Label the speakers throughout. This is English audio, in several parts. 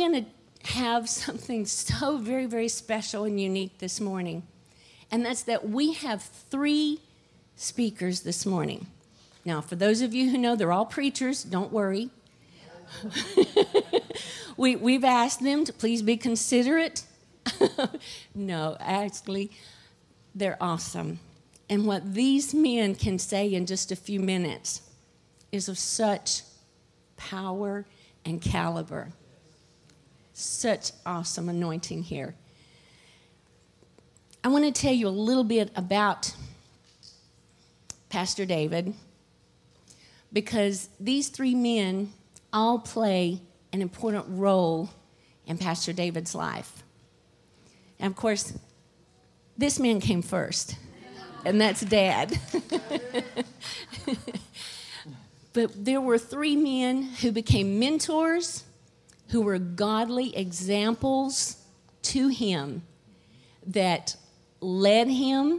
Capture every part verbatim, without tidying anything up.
Speaker 1: going to have something so very, very special and unique this morning. And that's that we have three speakers this morning. Now, for those of you who know, they're all preachers. Don't worry. we, we've asked them to please be considerate. No, actually, they're awesome. And what these men can say in just a few minutes is of such power and caliber. Such awesome anointing here. I want to tell you a little bit about Pastor David, because these three men all play an important role in Pastor David's life. And of course, this man came first, and that's Dad. But there were three men who became mentors, who were godly examples to him, that led him,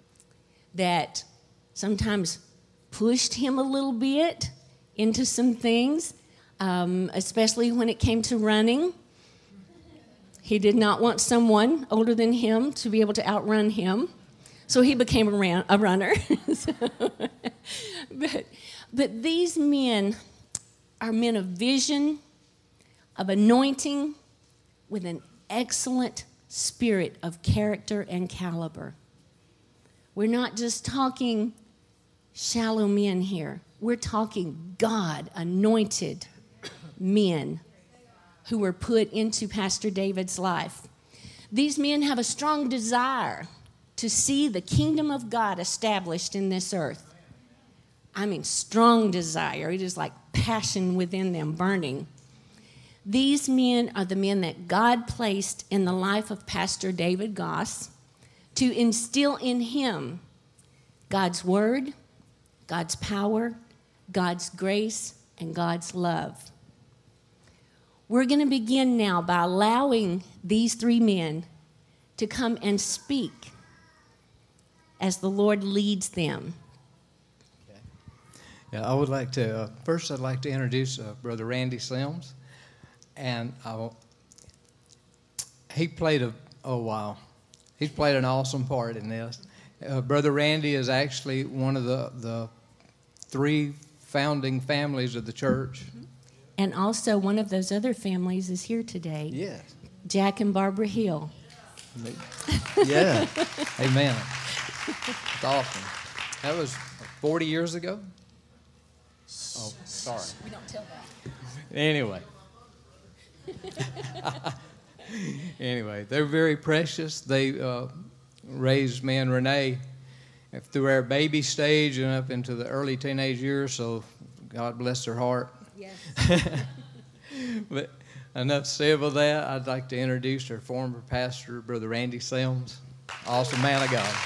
Speaker 1: that sometimes pushed him a little bit into some things, um, especially when it came to running. He did not want someone older than him to be able to outrun him, so he became a, ran- a runner. so, but, but these men are men of vision, of anointing, with an excellent spirit of character and caliber. We're not just talking shallow men here. We're talking God-anointed men who were put into Pastor David's life. These men have a strong desire to see the kingdom of God established in this earth. I mean, strong desire. It is like passion within them burning. These men are the men that God placed in the life of Pastor David Goss to instill in him God's word, God's power, God's grace, and God's love. We're going to begin now by allowing these three men to come and speak as the Lord leads them.
Speaker 2: Okay. Yeah, I would like to, uh, first I'd like to introduce uh, Brother Randy Sims. And I'll, he played a, oh wow, he's played an awesome part in this. Uh, Brother Randy is actually one of the, the three founding families of the church.
Speaker 1: And also one of those other families is here today.
Speaker 2: Yes.
Speaker 1: Jack and Barbara Hill.
Speaker 2: Yeah. Amen. It's awesome. That was forty years ago? Oh, sorry.
Speaker 1: We don't tell that.
Speaker 2: Anyway. Anyway, they're very precious. They uh, raised me and Renee through our baby stage and up into the early teenage years, so God bless their heart.
Speaker 1: Yes.
Speaker 2: But enough said about that. I'd like to introduce our former pastor, Brother Randy Sims. Awesome man of God.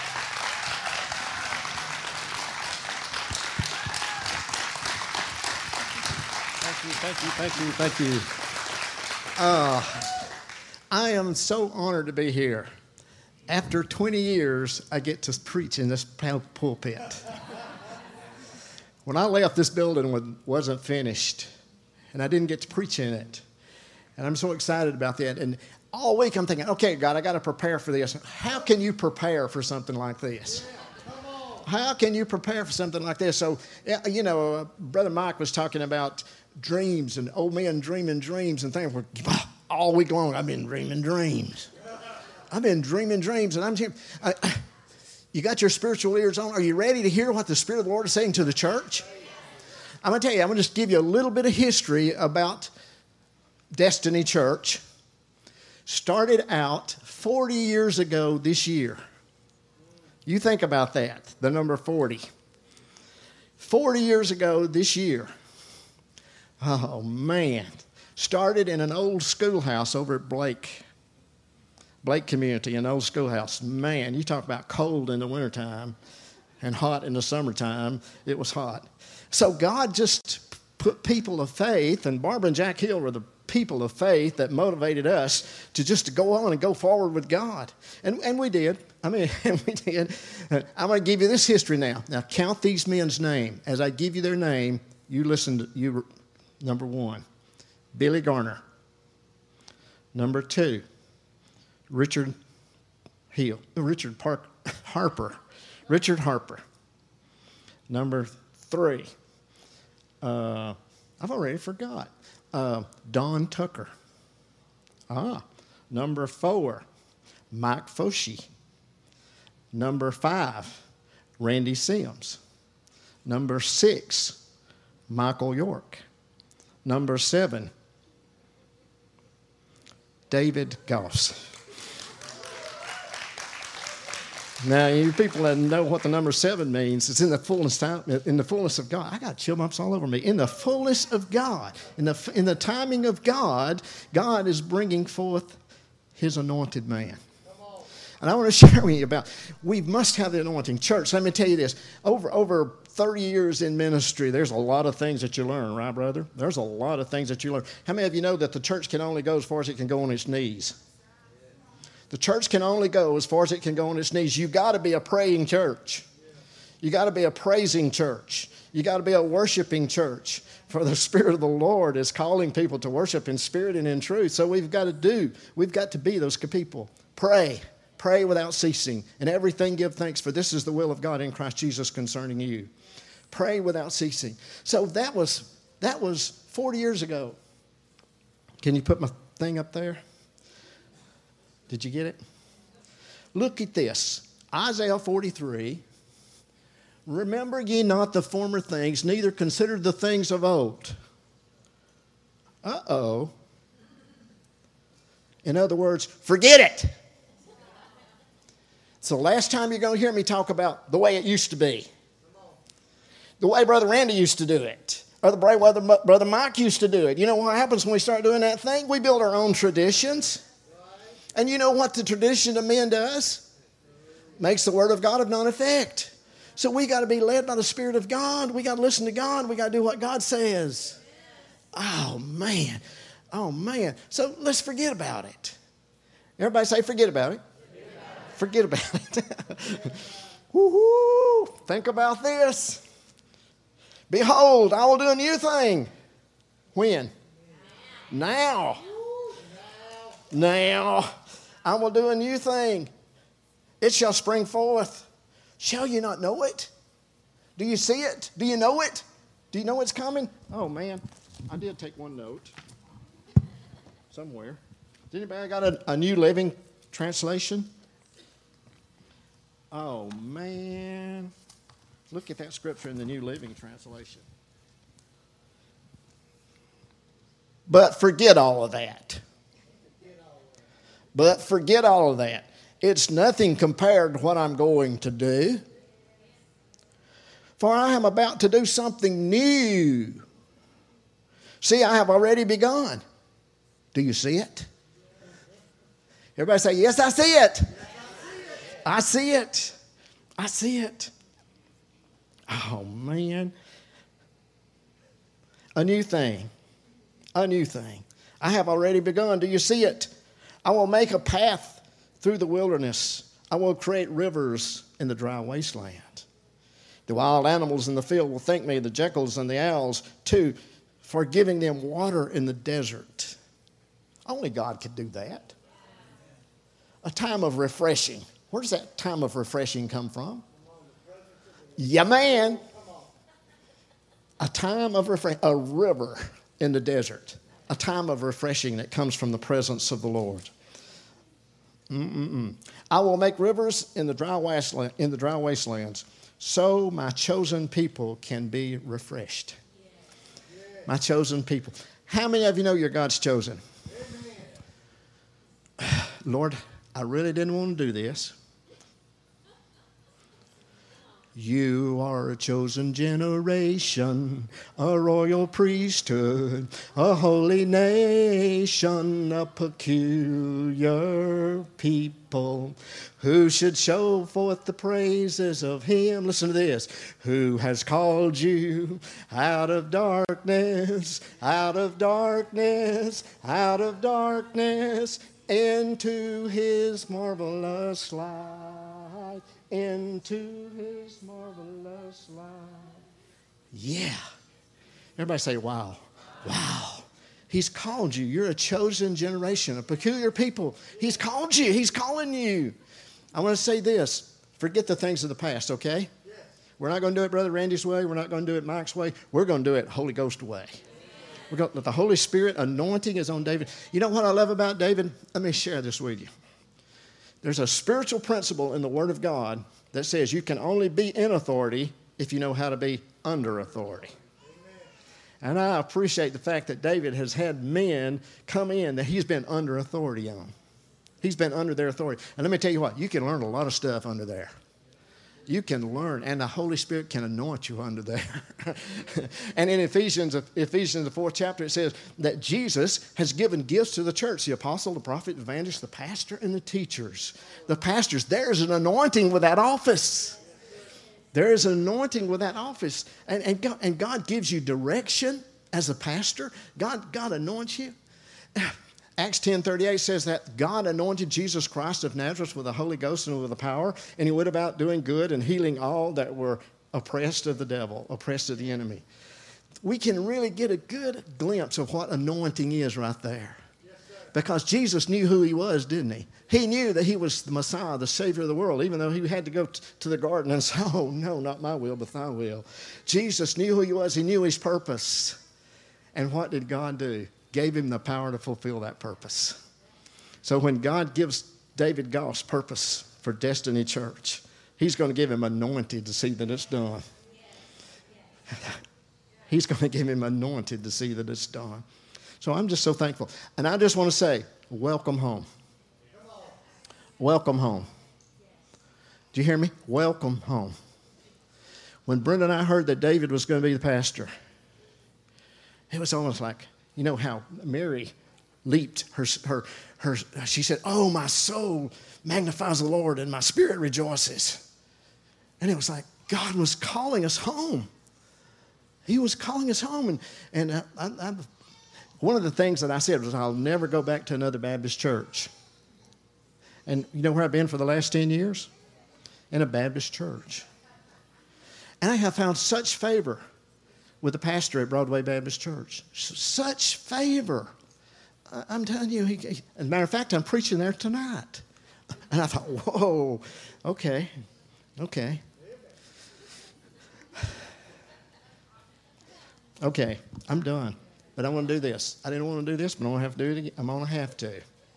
Speaker 3: Thank you, thank you, thank you, thank you. Uh, I am so honored to be here. After twenty years, I get to preach in this pulpit. When I left, this building wasn't finished, and I didn't get to preach in it. And I'm so excited about that. And all week I'm thinking, okay, God, I got to prepare for this. How can you prepare for something like this? How can you prepare for something like this? So, you know, uh, Brother Mike was talking about dreams and old men dreaming dreams and things. All week long, I've been dreaming dreams. I've been dreaming dreams, and I'm here. I, I, you got your spiritual ears on? Are you ready to hear what the Spirit of the Lord is saying to the church? I'm going to tell you, I'm going to just give you a little bit of history about Destiny Church. Started out forty years ago this year. You think about that, the number forty. forty years ago this year. Oh, man. Started in an old schoolhouse over at Blake. Blake Community, an old schoolhouse. Man, you talk about cold in the wintertime and hot in the summertime. It was hot. So God just put people of faith, and Barbara and Jack Hill were the people of faith that motivated us to just to go on and go forward with God. And and we did. I mean, we did. I'm going to give you this history now. Now, count these men's name. As I give you their name, you listen to, you, number one, Billy Garner. Number two, Richard Hill, Richard Park, Harper. Richard Harper. Number three, uh, I've already forgot. Uh, Don Tucker. Ah. Number four, Mike Foshee. Number five, Randy Sims. Number six, Michael York. Number seven, David Goss. Now, you people that know what the number seven means, it's in the fullness time, in the fullness of God. I got chill bumps all over me. In the fullness of God, in the in the timing of God, God is bringing forth His anointed man. And I want to share with you about, we must have the anointing. Church, let me tell you this. Over over thirty years in ministry, there's a lot of things that you learn, right, brother? There's a lot of things that you learn. How many of you know that the church can only go as far as it can go on its knees? The church can only go as far as it can go on its knees. You've got to be a praying church. You've got to be a praising church. You've got to be a worshiping church. For the Spirit of the Lord is calling people to worship in spirit and in truth. So we've got to do, we've got to be those people. Pray. Pray without ceasing. And everything give thanks, for this is the will of God in Christ Jesus concerning you. Pray without ceasing. So that was, that was forty years ago. Can you put my thing up there? Did you get it? Look at this. Isaiah forty-three. Remember ye not the former things, neither consider the things of old. Uh-oh. In other words, forget it. It's the last time you're going to hear me talk about the way it used to be. The way Brother Randy used to do it. Or the way Brother Mike used to do it. You know what happens when we start doing that thing? We build our own traditions. And you know what the tradition of men does? Makes the word of God of none effect. So we got to be led by the Spirit of God. We got to listen to God. We got to do what God says. Oh, man. Oh, man. So let's forget about it. Everybody say forget about it. Forget about it. Forget about it. Woo-hoo. Think about this. Behold, I will do a new thing. When? Now. Now. I will do a new thing. It shall spring forth. Shall you not know it? Do you see it? Do you know it? Do you know it's coming? Oh, man. I did take one note somewhere. Does anybody got a, a New Living Translation? Oh, man. Look at that scripture in the New Living Translation. But forget all of that. But forget all of that. It's nothing compared to what I'm going to do. For I am about to do something new. See, I have already begun. Do you see it? Everybody say, yes, I see it. I see it. I see it. Oh, man. A new thing. A new thing. I have already begun. Do you see it? I will make a path through the wilderness. I will create rivers in the dry wasteland. The wild animals in the field will thank me, the jackals and the owls, too, for giving them water in the desert. Only God could do that. A time of refreshing. Where does that time of refreshing come from? Yeah, man. A time of refreshing. A river in the desert. A time of refreshing that comes from the presence of the Lord. Mm-mm-mm. I will make rivers in the dry wasteland, in the dry wastelands, so my chosen people can be refreshed. My chosen people. How many of you know you're God's chosen? Lord, I really didn't want to do this. You are a chosen generation, a royal priesthood, a holy nation, a peculiar people who should show forth the praises of Him. Listen to this. Who has called you out of darkness, out of darkness, out of darkness, into His marvelous light. Into His marvelous light. Yeah. Everybody say, wow. Wow. He's called you. You're a chosen generation, a peculiar people. He's called you. He's calling you. I want to say this. Forget the things of the past, okay? Yes. We're not going to do it Brother Randy's way. We're not going to do it Mike's way. We're going to do it Holy Ghost way. We're going to, the Holy Spirit anointing is on David. You know what I love about David? Let me share this with you. There's a spiritual principle in the Word of God that says you can only be in authority if you know how to be under authority. And I appreciate the fact that David has had men come in that he's been under authority on. He's been under their authority. And let me tell you what, you can learn a lot of stuff under there. You can learn, and the Holy Spirit can anoint you under there. And in Ephesians, Ephesians, the fourth chapter, it says that Jesus has given gifts to the church, the apostle, the prophet, the evangelist, the pastor, and the teachers. The pastors, there's an anointing with that office. There is an anointing with that office. And, and, God, and God gives you direction as a pastor. God, God anoints you. Acts ten thirty-eight says that God anointed Jesus Christ of Nazareth with the Holy Ghost and with the power, and he went about doing good and healing all that were oppressed of the devil, oppressed of the enemy. We can really get a good glimpse of what anointing is right there. Because Jesus knew who he was, didn't he? He knew that he was the Messiah, the Savior of the world, even though he had to go t- to the garden and say, oh, no, not my will, but thy will. Jesus knew who he was. He knew his purpose. And what did God do? Gave him the power to fulfill that purpose. So when God gives David Goss purpose for Destiny Church, he's going to give him anointed to see that it's done. He's going to give him anointed to see that it's done. So I'm just so thankful. And I just want to say, welcome home. Welcome home. Do you hear me? Welcome home. When Brenda and I heard that David was going to be the pastor, it was almost like, you know how Mary leaped her, her, her, she said, oh, my soul magnifies the Lord and my spirit rejoices. And it was like God was calling us home. He was calling us home. And, and I, I, I One of the things that I said was I'll never go back to another Baptist church. And you know where I've been for the last ten years? In a Baptist church. And I have found such favor with the pastor at Broadway Baptist Church. Such favor. I'm telling you, he, as a matter of fact, I'm preaching there tonight. And I thought, whoa, okay, okay. Okay, I'm done. But I want to do this. I didn't want to do this, but I'm going to have to do it again. I'm going to have to.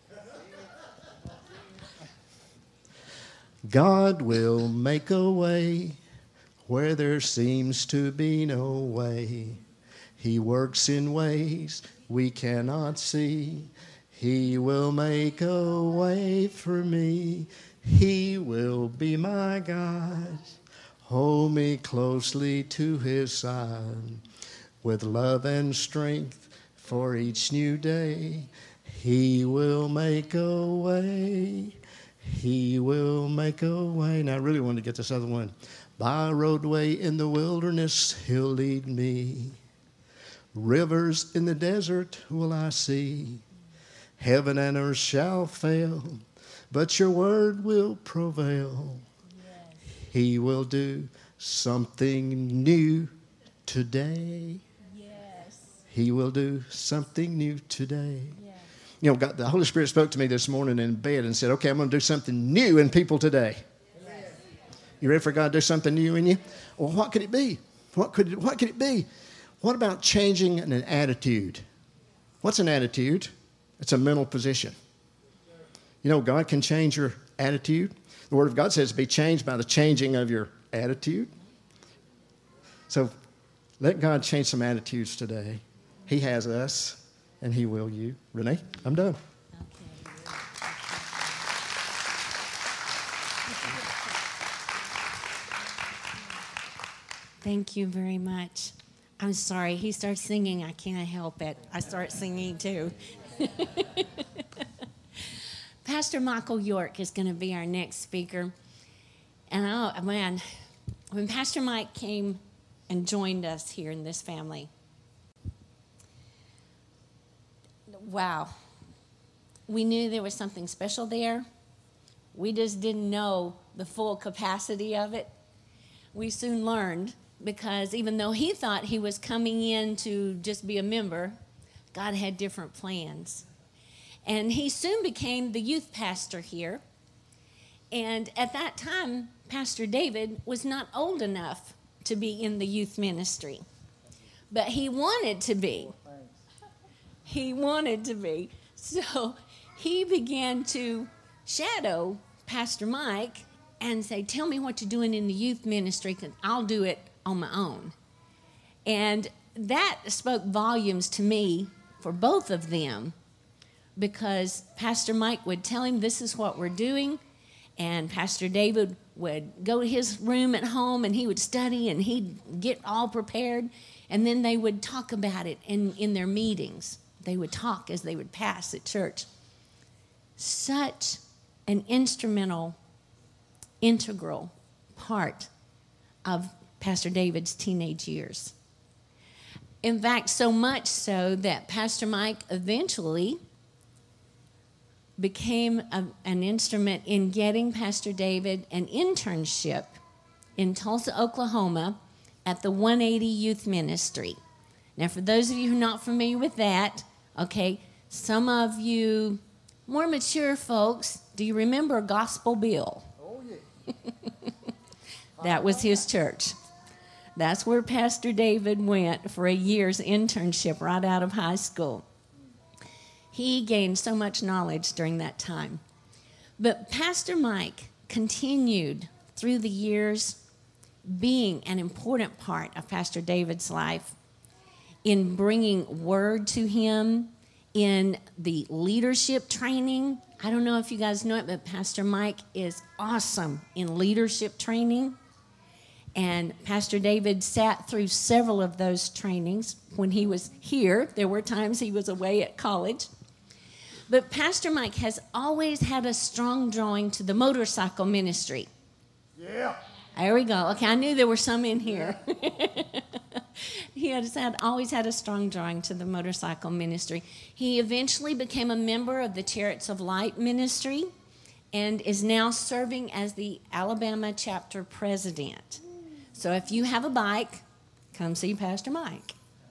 Speaker 3: God will make a way where there seems to be no way. He works in ways we cannot see. He will make a way for me. He will be my God. Hold me closely to his side. With love and strength for each new day, he will make a way. He will make a way. Now, I really want to get this other one. By a roadway in the wilderness, he'll lead me. Rivers in the desert will I see. Heaven and earth shall fail, but your word will prevail. Yes. He will do something new today. He will do something new today. Yeah. You know, God, the Holy Spirit spoke to me this morning in bed and said, okay, I'm going to do something new in people today. Yes. You ready for God to do something new in you? Well, what could it be? What could it, what could it be? What about changing an attitude? What's an attitude? It's a mental position. You know, God can change your attitude. The Word of God says be changed by the changing of your attitude. So let God change some attitudes today. He has us, and he will you. Renee, I'm done.
Speaker 1: Okay. Thank you very much. I'm sorry. He starts singing. I can't help it. I start singing too. Pastor Michael York is going to be our next speaker. And oh, man, when Pastor Mike came and joined us here in this family, wow, we knew there was something special there. We just didn't know the full capacity of it. We soon learned, because even though he thought he was coming in to just be a member, God had different plans. And he soon became the youth pastor here. And at that time, Pastor David was not old enough to be in the youth ministry. But he wanted to be. He wanted to be. So he began to shadow Pastor Mike and say, tell me what you're doing in the youth ministry, because I'll do it on my own. And that spoke volumes to me for both of them, because Pastor Mike would tell him, this is what we're doing, and Pastor David would go to his room at home and he would study and he'd get all prepared, and then they would talk about it in, in their meetings. They would talk as they would pass at church. Such an instrumental, integral part of Pastor David's teenage years. In fact, so much so that Pastor Mike eventually became a, an instrument in getting Pastor David an internship in Tulsa, Oklahoma at the one eighty Youth Ministry. Now, for those of you who are not familiar with that, okay, some of you more mature folks, do you remember Gospel Bill?
Speaker 3: Oh, yeah.
Speaker 1: That was his church. That's where Pastor David went for a year's internship right out of high school. He gained so much knowledge during that time. But Pastor Mike continued through the years being an important part of Pastor David's life in bringing word to him, in the leadership training. I don't know if you guys know it, but Pastor Mike is awesome in leadership training. And Pastor David sat through several of those trainings when he was here. There were times he was away at college. But Pastor Mike has always had a strong drawing to the motorcycle ministry.
Speaker 3: Yeah.
Speaker 1: There we go. Okay, I knew there were some in here. He has had, always had a strong drawing to the motorcycle ministry. He eventually became a member of the Chariots of Light ministry and is now serving as the Alabama chapter president. So if you have a bike, come see Pastor Mike.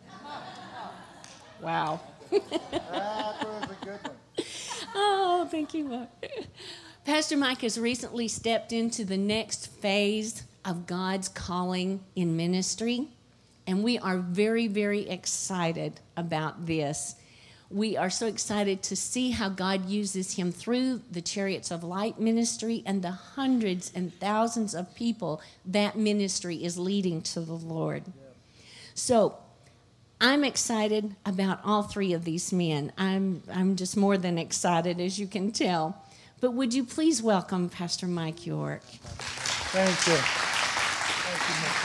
Speaker 1: Wow.
Speaker 3: That was a good one.
Speaker 1: Oh, thank you, Mark. Pastor Mike has recently stepped into the next phase of God's calling in ministry, and we are very, very excited about this. We are so excited to see how God uses him through the Chariots of Light ministry and the hundreds and thousands of people that ministry is leading to the Lord. Yeah. So I'm excited about all three of these men. I'm I'm just more than excited, as you can tell. But would you please welcome Pastor Mike York?
Speaker 4: Thank you. Thank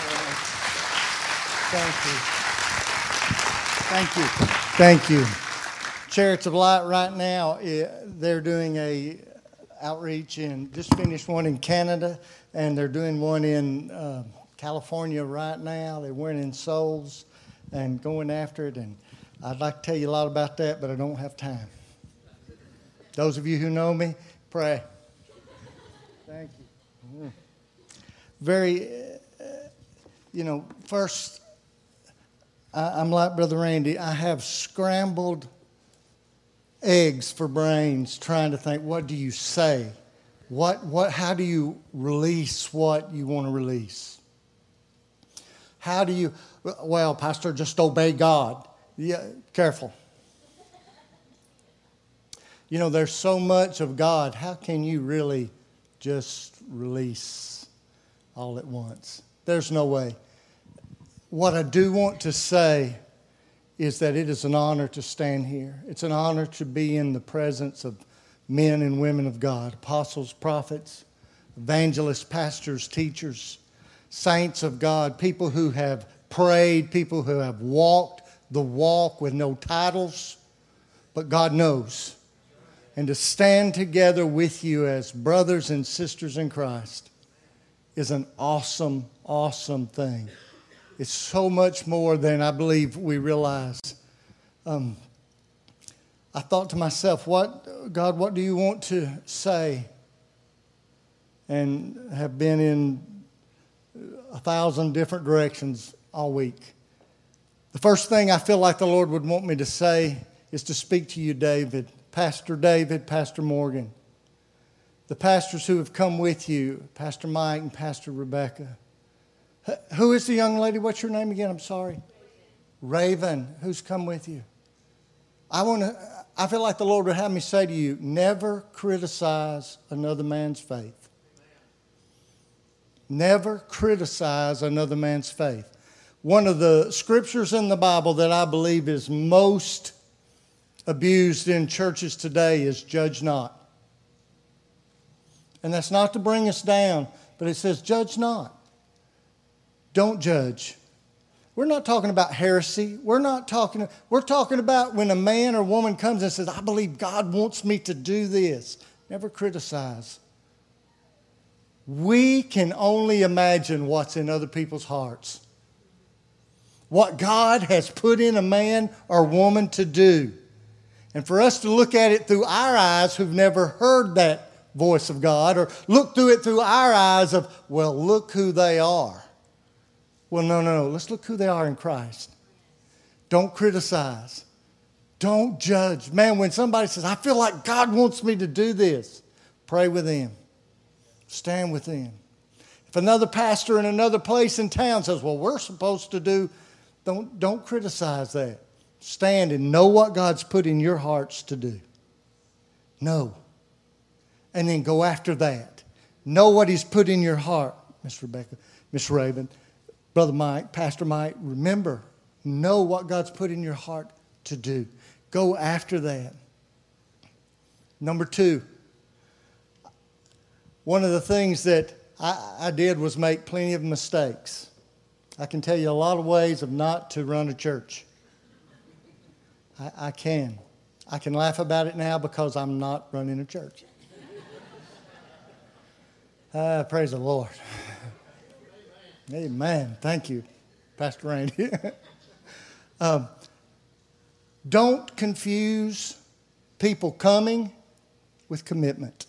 Speaker 4: you, Mister Thank you. Thank you. Thank you. Chariots of Light right now, they're doing a outreach in, just finished one in Canada, and they're doing one in uh, California right now. They're winning souls and going after it, and I'd like to tell you a lot about that, but I don't have time. Those of you who know me, pray. Thank you. Very, uh, you know, first, I, I'm like Brother Randy. I have scrambled eggs for brains trying to think, what do you say? What, what, how do you release what you want to release? How do you, well, Pastor, just obey God. Yeah, careful. You know, there's so much of God. How can you really just release all at once? There's no way. What I do want to say is that it is an honor to stand here. It's an honor to be in the presence of men and women of God, apostles, prophets, evangelists, pastors, teachers, saints of God, people who have prayed, people who have walked the walk with no titles, but God knows. And to stand together with you as brothers and sisters in Christ is an awesome, awesome thing. It's so much more than I believe we realize. Um, I thought to myself, "What, God, what do you want to say?" And have been in a thousand different directions all week. The first thing I feel like the Lord would want me to say is to speak to you, David, Pastor David, Pastor Morgan, the pastors who have come with you, Pastor Mike and Pastor Rebecca. Who is the young lady? What's your name again? I'm sorry. Raven, who's come with you. I want to. I feel like the Lord would have me say to you, never criticize another man's faith. Never criticize another man's faith. One of the scriptures in the Bible that I believe is most abused in churches today is judge not. And that's not to bring us down, but it says judge not. Don't judge. We're not talking about heresy. We're not talking, we're talking about when a man or woman comes and says, I believe God wants me to do this. Never criticize. We can only imagine what's in other people's hearts. What God has put in a man or woman to do. And for us to look at it through our eyes who've never heard that voice of God, or look through it through our eyes of, well, look who they are. Well, no, no, no. Let's look who they are in Christ. Don't criticize. Don't judge. Man, when somebody says, I feel like God wants me to do this, pray with them. Stand with them. If another pastor in another place in town says, well, we're supposed to do, don't, don't criticize that. Stand and know what God's put in your hearts to do. Know. And then go after that. Know what He's put in your heart, Miss Rebecca, Miss Raven, Brother Mike, Pastor Mike. Remember, know what God's put in your heart to do. Go after that. Number two, one of the things that I, I did was make plenty of mistakes. I can tell you a lot of ways of not to run a church. I, I can. I can laugh about it now because I'm not running a church. Uh, praise the Lord. Amen. Thank you, Pastor Randy. um, don't confuse people coming with commitment.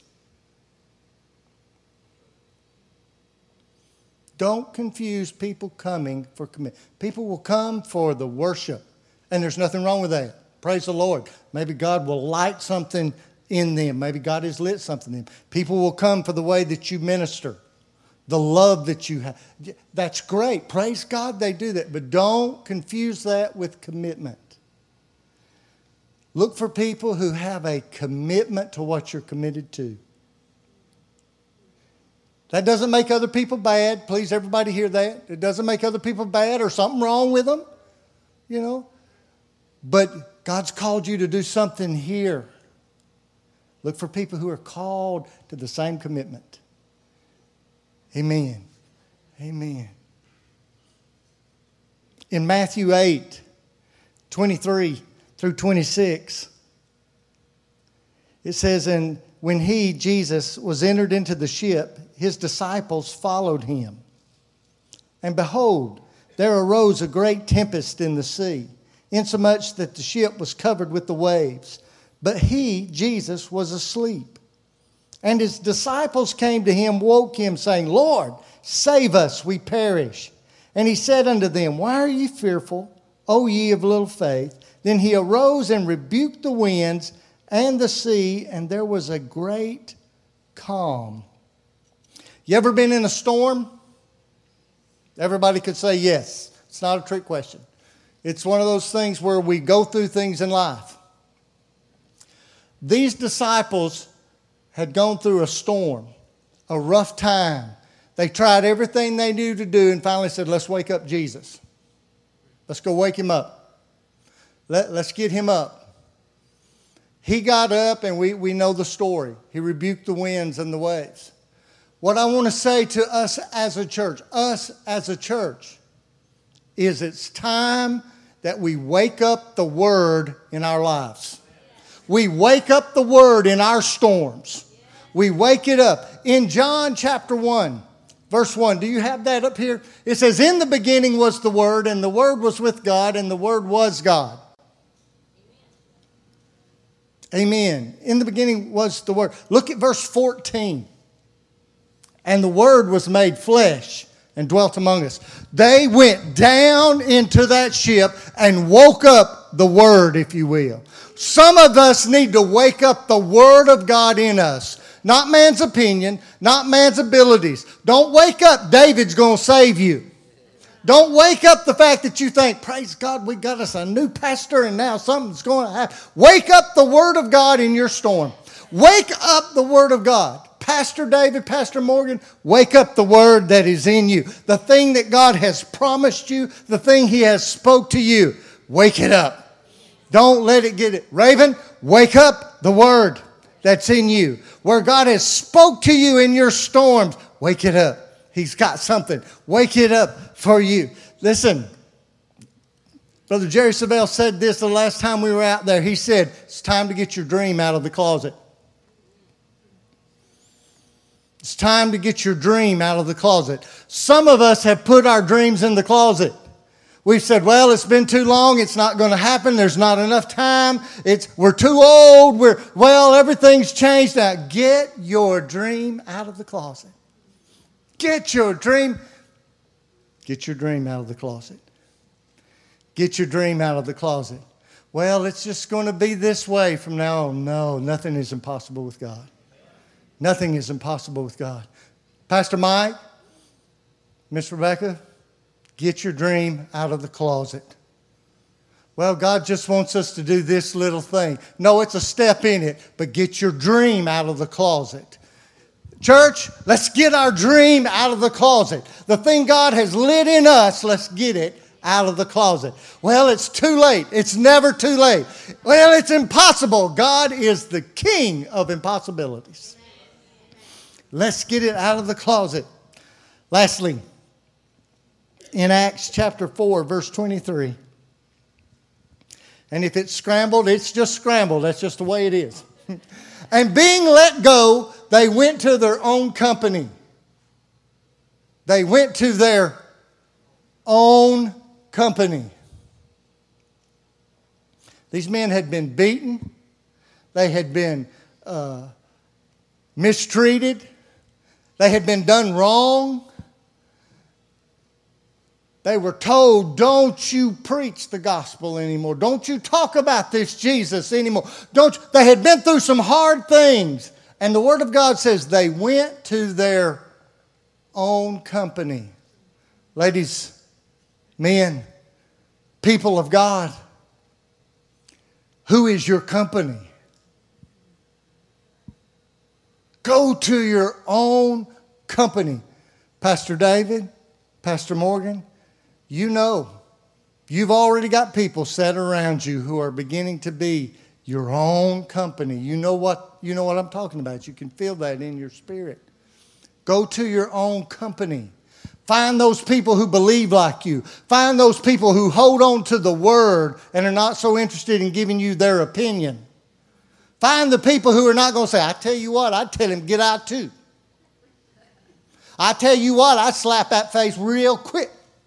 Speaker 4: Don't confuse people coming for commitment. People will come for the worship, and there's nothing wrong with that. Praise the Lord. Maybe God will light something in them. Maybe God has lit something in them. People will come for the way that you minister, the love that you have. That's great. Praise God they do that. But don't confuse that with commitment. Look for people who have a commitment to what you're committed to. That doesn't make other people bad. Please, everybody hear that. It doesn't make other people bad or something wrong with them, you know. But God's called you to do something here. Look for people who are called to the same commitment. Amen. Amen. In Matthew eight, twenty-three through twenty-six, it says, and when he, Jesus, was entered into the ship, his disciples followed him. And behold, there arose a great tempest in the sea, insomuch that the ship was covered with the waves. But he, Jesus, was asleep. And his disciples came to him, woke him, saying, Lord, save us, we perish. And he said unto them, why are ye fearful, O ye of little faith? Then he arose and rebuked the winds and the sea, and there was a great calm. You ever been in a storm? Everybody could say yes. It's not a trick question. It's one of those things where we go through things in life. These disciples had gone through a storm, a rough time. They tried everything they knew to do and finally said, let's wake up Jesus. Let's go wake him up. Let, let's get him up. He got up and we, we know the story. He rebuked the winds and the waves. What I want to say to us as a church, us as a church, is it's time that we wake up the Word in our lives. We wake up the Word in our storms. We wake it up. In John chapter one, verse one, do you have that up here? It says, in the beginning was the Word, and the Word was with God, and the Word was God. Amen. In the beginning was the Word. Look at verse fourteen. And the Word was made flesh and dwelt among us. They went down into that ship and woke up the Word, if you will. Some of us need to wake up the Word of God in us. Not man's opinion, not man's abilities. Don't wake up, David's going to save you. Don't wake up the fact that you think, praise God, we got us a new pastor and now something's going to happen. Wake up the Word of God in your storm. Wake up the Word of God. Pastor David, Pastor Morgan, wake up the Word that is in you. The thing that God has promised you, the thing He has spoke to you, wake it up. Don't let it get it. Raven, wake up the Word that's in you. Where God has spoke to you in your storms, wake it up. He's got something. Wake it up for you. Listen, Brother Jerry Savelle said this the last time we were out there. He said, it's time to get your dream out of the closet. It's time to get your dream out of the closet. Some of us have put our dreams in the closet. We've said, well, it's been too long. It's not going to happen. There's not enough time. It's we're too old. We're well, everything's changed. Now, get your dream out of the closet. Get your dream. Get your dream out of the closet. Get your dream out of the closet. Well, it's just going to be this way from now on. No, nothing is impossible with God. Nothing is impossible with God. Pastor Mike, Miss Rebecca, get your dream out of the closet. Well, God just wants us to do this little thing. No, it's a step in it, but get your dream out of the closet. Church, let's get our dream out of the closet. The thing God has lit in us, let's get it out of the closet. Well, it's too late. It's never too late. Well, it's impossible. God is the King of impossibilities. Let's get it out of the closet. Lastly, in Acts chapter four, verse twenty-three. And if it's scrambled, it's just scrambled. That's just the way it is. And being let go, they went to their own company. They went to their own company. These men had been beaten. They had been uh, mistreated. They had been done wrong. They were told, don't you preach the gospel anymore. Don't you talk about this Jesus anymore. Don't. They had been through some hard things. And the Word of God says they went to their own company. Ladies, men, people of God, who is your company? Go to your own company. Pastor David, Pastor Morgan, you know, you've already got people set around you who are beginning to be your own company. You know what, you know what I'm talking about. You can feel that in your spirit. Go to your own company. Find those people who believe like you. Find those people who hold on to the Word and are not so interested in giving you their opinion. Find the people who are not going to say, I tell you what, I'd tell him get out too. I tell you what, I'd slap that face real quick.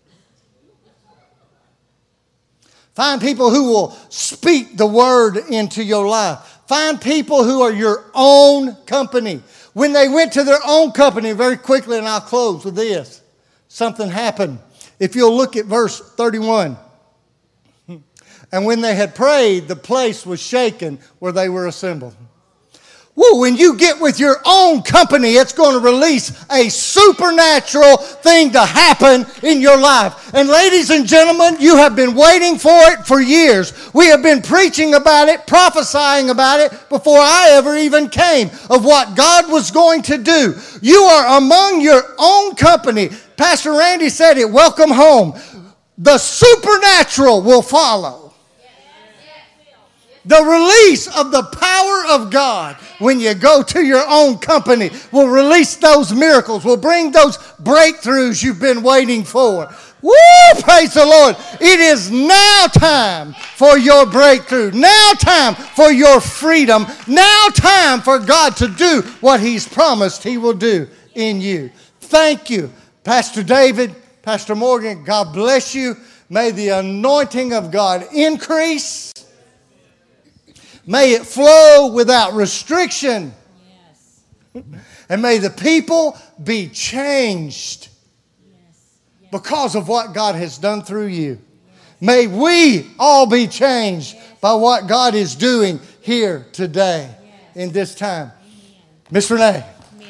Speaker 4: Find people who will speak the Word into your life. Find people who are your own company. When they went to their own company, very quickly, and I'll close with this, something happened. If you'll look at verse thirty-one. And when they had prayed, the place was shaken where they were assembled. Woo, when you get with your own company, it's going to release a supernatural thing to happen in your life. And ladies and gentlemen, you have been waiting for it for years. We have been preaching about it, prophesying about it before I ever even came, of what God was going to do. You are among your own company. Pastor Randy said it, welcome home. The supernatural will follow. The release of the power of God when you go to your own company will release those miracles, will bring those breakthroughs you've been waiting for. Woo! Praise the Lord. It is now time for your breakthrough. Now time for your freedom. Now time for God to do what He's promised He will do in you. Thank you, Pastor David, Pastor Morgan. God bless you. May the anointing of God increase. May it flow without restriction. Yes. And may the people be changed yes. Yes. because of what God has done through you. Yes. May we all be changed by what God is doing here today in this time. Miss Renee.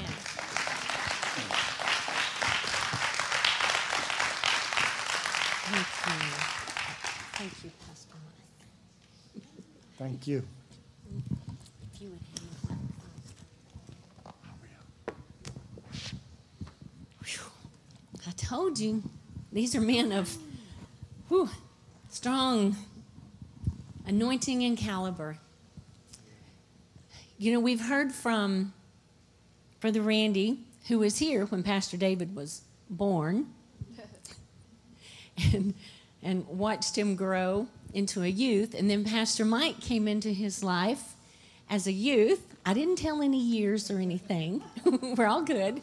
Speaker 4: Thank you.
Speaker 1: I told you, these are men of whew, strong anointing and caliber. You know, we've heard from Brother Randy, who was here when Pastor David was born, and, and watched him grow into a youth. And then Pastor Mike came into his life as a youth. I didn't tell any years or anything. We're all good.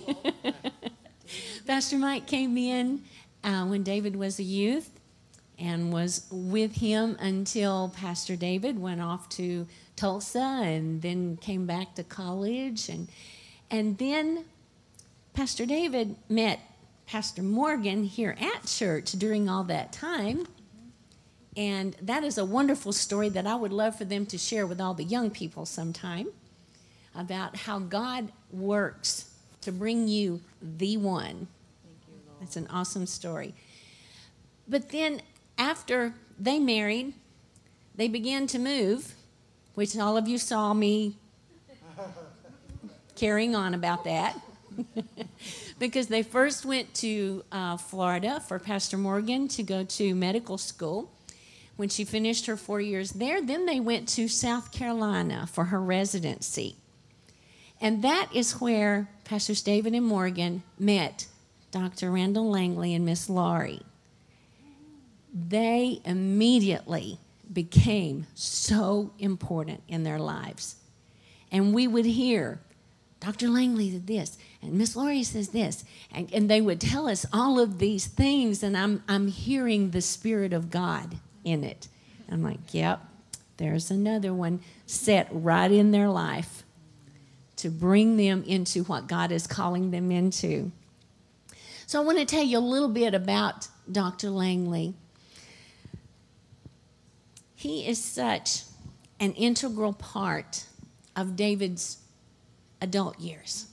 Speaker 1: Pastor Mike came in uh, when David was a youth and was with him until Pastor David went off to Tulsa and then came back to college. And, and then Pastor David met Pastor Morgan here at church during all that time. And that is a wonderful story that I would love for them to share with all the young people sometime about how God works to bring you the one. Thank you, Lord. That's an awesome story. But then after they married, they began to move, which all of you saw me carrying on about that. Because they first went to uh, Florida for Pastor Morgan to go to medical school. When she finished her four years there, then they went to South Carolina for her residency. And that is where Pastors David and Morgan met Doctor Randall Langley and Miss Laurie. They immediately became so important in their lives. And we would hear, Doctor Langley did this, and Miss Laurie says this, and, and they would tell us all of these things, and I'm I'm hearing the Spirit of God in it. I'm like, yep, there's another one set right in their life to bring them into what God is calling them into. So I want to tell you a little bit about Doctor Langley. He is such an integral part of David's adult years.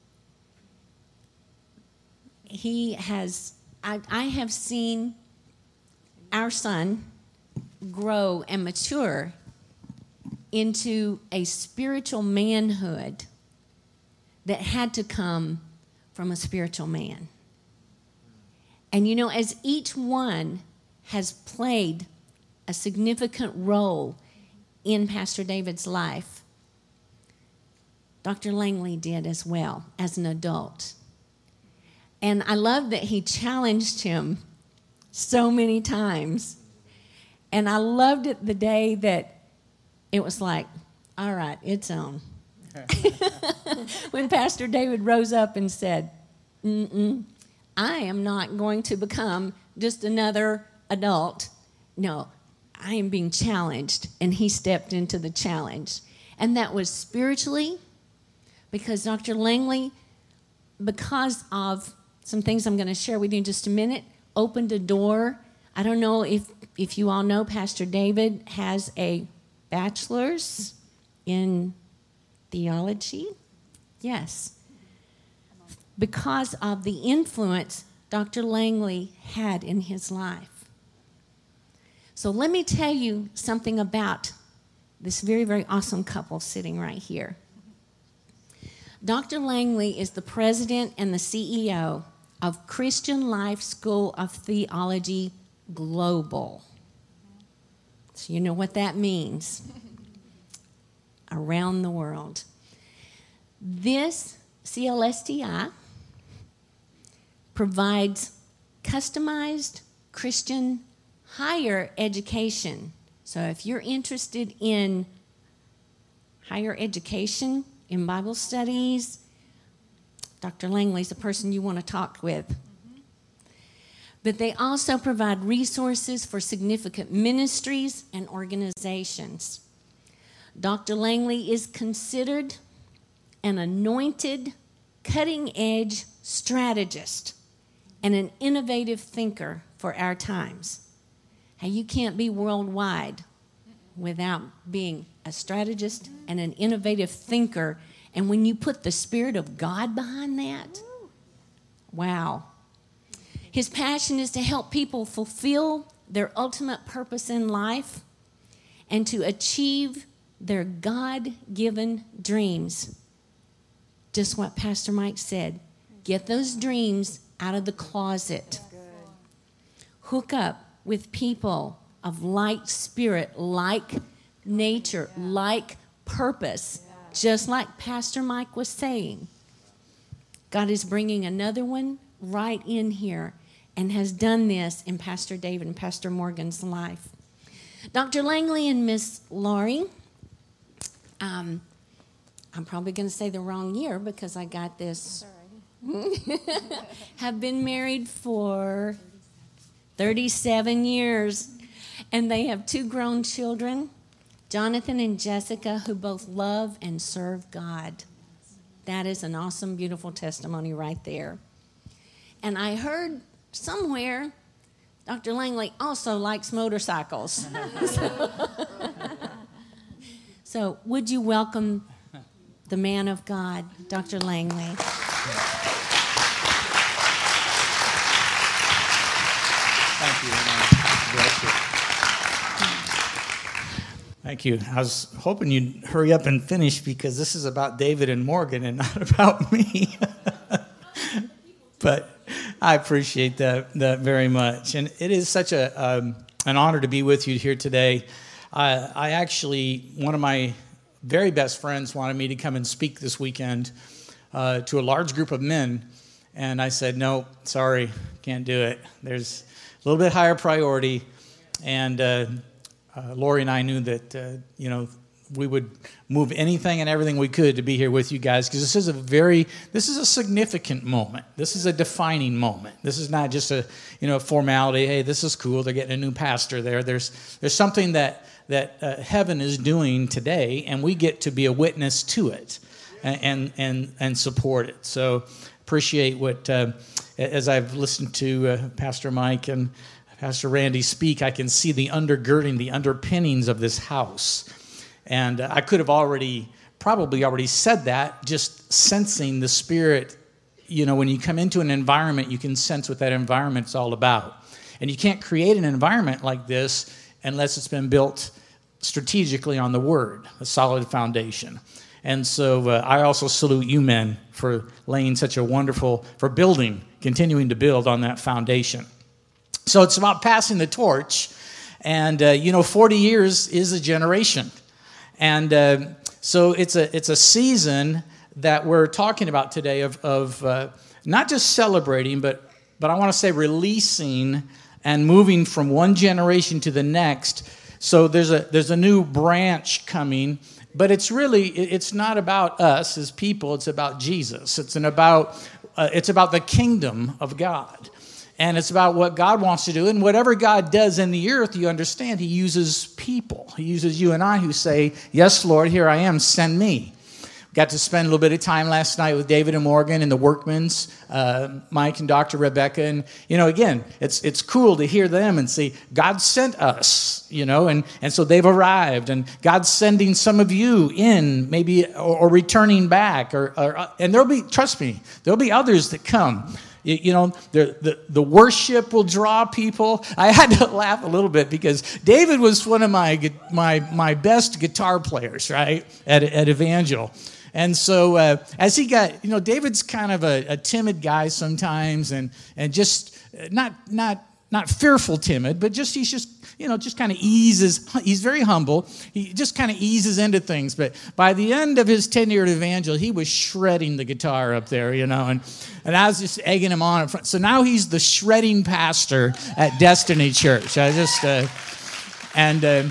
Speaker 1: He has, I, I have seen our son grow and mature into a spiritual manhood that had to come from a spiritual man. And you know, as each one has played a significant role in Pastor David's life, Doctor Langley did as well as an adult. And I love that he challenged him so many times. And I loved it the day that it was like, all right, it's on. When Pastor David rose up and said, Mm-mm, I am not going to become just another adult. No, I am being challenged. And he stepped into the challenge. And that was spiritually, because Doctor Langley, because of some things I'm going to share with you in just a minute, opened a door. I don't know if, if you all know, Pastor David has a bachelor's in theology. Yes. Because of the influence Doctor Langley had in his life. So let me tell you something about this very, very awesome couple sitting right here. Doctor Langley is the president and the C E O of Christian Life School of Theology Global. So you know what that means. Around the world. This C L S T I provides customized Christian higher education. So if you're interested in higher education, in Bible studies, Doctor Langley's the person you want to talk with. Mm-hmm. But they also provide resources for significant ministries and organizations. Doctor Langley is considered an anointed, cutting-edge strategist and an innovative thinker for our times. Hey, you can't be worldwide without being a strategist and an innovative thinker. And when you put the Spirit of God behind that, wow. His passion is to help people fulfill their ultimate purpose in life and to achieve their God-given dreams. Just what Pastor Mike said. Get those dreams out of the closet. Hook up with people of like spirit, like nature, like purpose, just like Pastor Mike was saying. God is bringing another one right in here and has done this in Pastor David and Pastor Morgan's life. Doctor Langley and Miss Laurie, um, I'm probably going to say the wrong year because I got this, have been married for thirty-seven years, and they have two grown children, Jonathan and Jessica, who both love and serve God. That is an awesome, beautiful testimony right there. And I heard somewhere Doctor Langley also likes motorcycles. so, so would you welcome the man of God, Doctor Langley?
Speaker 5: Thank you. Bless you. Thank you. I was hoping you'd hurry up and finish because this is about David and Morgan and not about me. But I appreciate that, that very much. And it is such a um, an honor to be with you here today. I, I actually, one of my very best friends wanted me to come and speak this weekend uh, to a large group of men. And I said, no, sorry, can't do it. There's a little bit higher priority. And uh, uh, Lori and I knew that, uh, you know, we would move anything and everything we could to be here with you guys, because this is a very, this is a significant moment. This is a defining moment. This is not just a, you know, formality. Hey, this is cool. They're getting a new pastor there. There's, there's something that that uh, heaven is doing today, and we get to be a witness to it, and and and, and support it. So appreciate what uh, as I've listened to uh, Pastor Mike and Pastor Randy speak, I can see the undergirding, the underpinnings of this house. And uh, I could have already, probably already said that, just sensing the Spirit. You know, when you come into an environment, you can sense what that environment's all about. And you can't create an environment like this unless it's been built strategically on the Word, a solid foundation. And so uh, I also salute you men for laying such a wonderful, for building, continuing to build on that foundation. So it's about passing the torch. And, uh, you know, forty years is a generation. And uh, so it's a it's a season that we're talking about today of, of uh, not just celebrating, but but I want to say releasing and moving from one generation to the next. So there's a there's a new branch coming, but it's really it's not about us as people. It's about Jesus. It's an about uh, it's about the kingdom of God. And it's about what God wants to do. And whatever God does in the earth, you understand, he uses people. He uses you and I who say, yes, Lord, here I am, send me. Got to spend a little bit of time last night with David and Morgan and the Workmans, uh, Mike and Doctor Rebecca. And, you know, again, it's it's cool to hear them and see, God sent us, you know, and, and so they've arrived. And God's sending some of you in, maybe, or, or returning back. or, or And there'll be, trust me, there'll be others that come. You, you know, the, the the worship will draw people. I had to laugh a little bit because David was one of my my my best guitar players, right, at at Evangel. And so uh, as he got, you know, David's kind of a, a timid guy sometimes, and and just not not not fearful timid, but just he's just, you know, just kind of eases. He's very humble. He just kind of eases into things. But by the end of his tenure at Evangel, he was shredding the guitar up there, you know, and, and I was just egging him on in front. So now he's the shredding pastor at Destiny Church. I just, uh, and uh,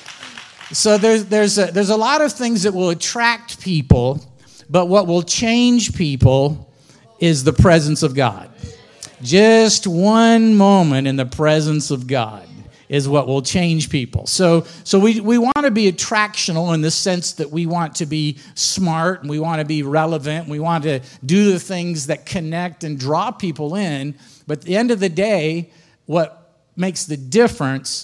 Speaker 5: so there's there's a, there's a lot of things that will attract people, but what will change people is the presence of God. Just one moment in the presence of God is what will change people. So so we, we want to be attractional in the sense that we want to be smart, and we want to be relevant, and we want to do the things that connect and draw people in. But at the end of the day, what makes the difference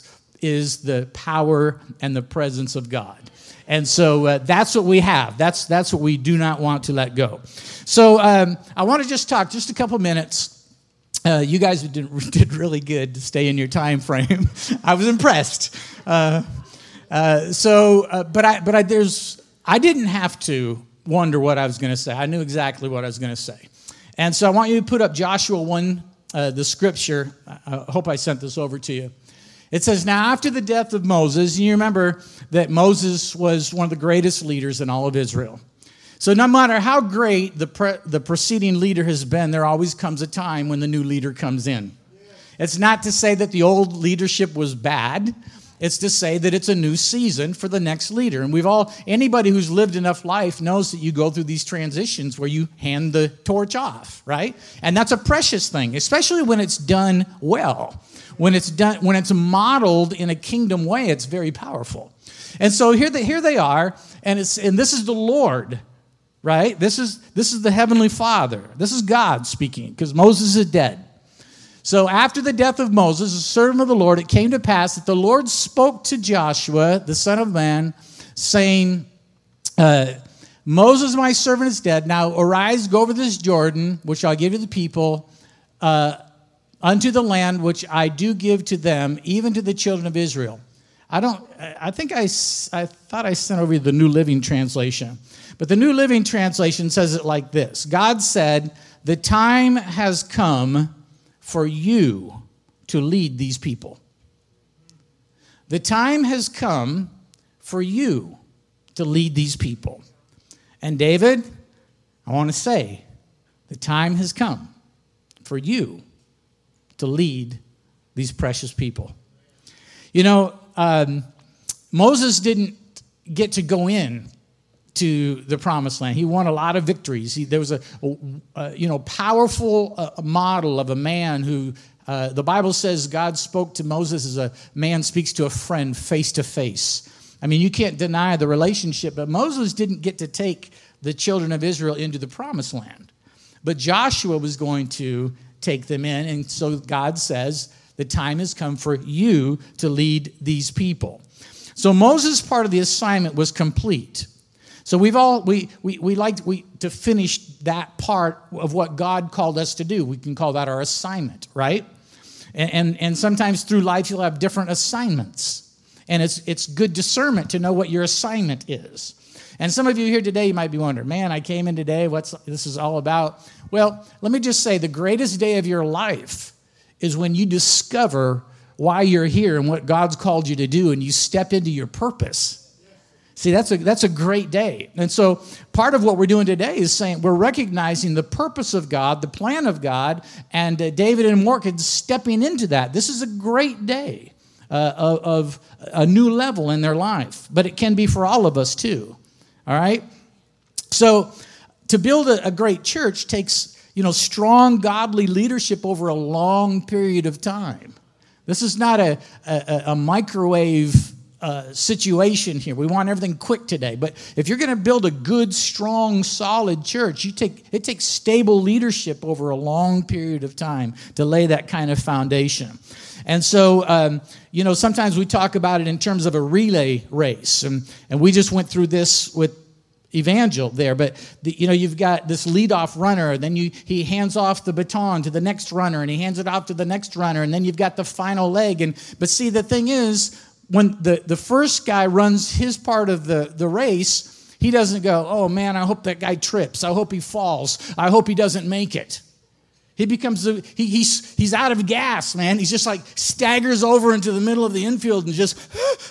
Speaker 5: is the power and the presence of God. And so uh, that's what we have. That's that's what we do not want to let go. So um, I want to just talk just a couple minutes. Uh, you guys did, did really good to stay in your time frame. I was impressed. Uh, uh, so, uh, but I but I there's I didn't have to wonder what I was going to say. I knew exactly what I was going to say. And so I want you to put up Joshua one, uh, the scripture. I hope I sent this over to you. It says, now after the death of Moses, you remember that Moses was one of the greatest leaders in all of Israel. So no matter how great the pre- the preceding leader has been, there always comes a time when the new leader comes in. It's not to say that the old leadership was bad. It's to say that it's a new season for the next leader. And we've all, anybody who's lived enough life knows that you go through these transitions where you hand the torch off, right? And that's a precious thing, especially when it's done well. When it's done, when it's modeled in a kingdom way, it's very powerful. And so here they, here they are, and it's and this is the Lord, right? This is this is the Heavenly Father. This is God speaking, because Moses is dead. So after the death of Moses, the servant of the Lord, it came to pass that the Lord spoke to Joshua, the son of man, saying, uh, Moses, my servant, is dead. Now arise, go over this Jordan, which I'll give to the people, uh, unto the land which I do give to them, even to the children of Israel. I don't. I think I, I thought I sent over the New Living Translation. But the New Living Translation says it like this. God said, the time has come for you to lead these people. The time has come for you to lead these people. And David, I want to say, the time has come for you to lead these precious people. You know, um, Moses didn't get to go in to the promised land. He won a lot of victories. He, there was a, a, a you know powerful uh, model of a man who uh, the Bible says God spoke to Moses as a man speaks to a friend face to face. I mean, you can't deny the relationship, but Moses didn't get to take the children of Israel into the promised land. But Joshua was going to take them in, and so God says, the time has come for you to lead these people. So Moses' part of the assignment was complete. So we've all, we we we like we, to finish that part of what God called us to do. We can call that our assignment, right? And, and, and sometimes through life you'll have different assignments. And it's it's good discernment to know what your assignment is. And some of you here today, you might be wondering, man, I came in today, what's this is all about? Well, let me just say, the greatest day of your life is when you discover why you're here and what God's called you to do, and you step into your purpose. See, that's a that's a great day. And so part of what we're doing today is saying we're recognizing the purpose of God, the plan of God, and uh, David and Morgan stepping into that. This is a great day uh, of, of a new level in their life, but it can be for all of us too. All right? So to build a, a great church takes, you know, strong godly leadership over a long period of time. This is not a, a, a microwave uh, situation here. We want everything quick today. But if you're going to build a good, strong, solid church, you take it takes stable leadership over a long period of time to lay that kind of foundation. And so, um, you know, sometimes we talk about it in terms of a relay race. And, and we just went through this with Evangel there. But, the, you know, you've got this leadoff runner. Then you he hands off the baton to the next runner, and he hands it off to the next runner. And then you've got the final leg. And But see, the thing is, when the, the first guy runs his part of the, the race, he doesn't go, oh, man, I hope that guy trips. I hope he falls. I hope he doesn't make it. He becomes, a, he, he's he's out of gas, man. He's just like staggers over into the middle of the infield and just,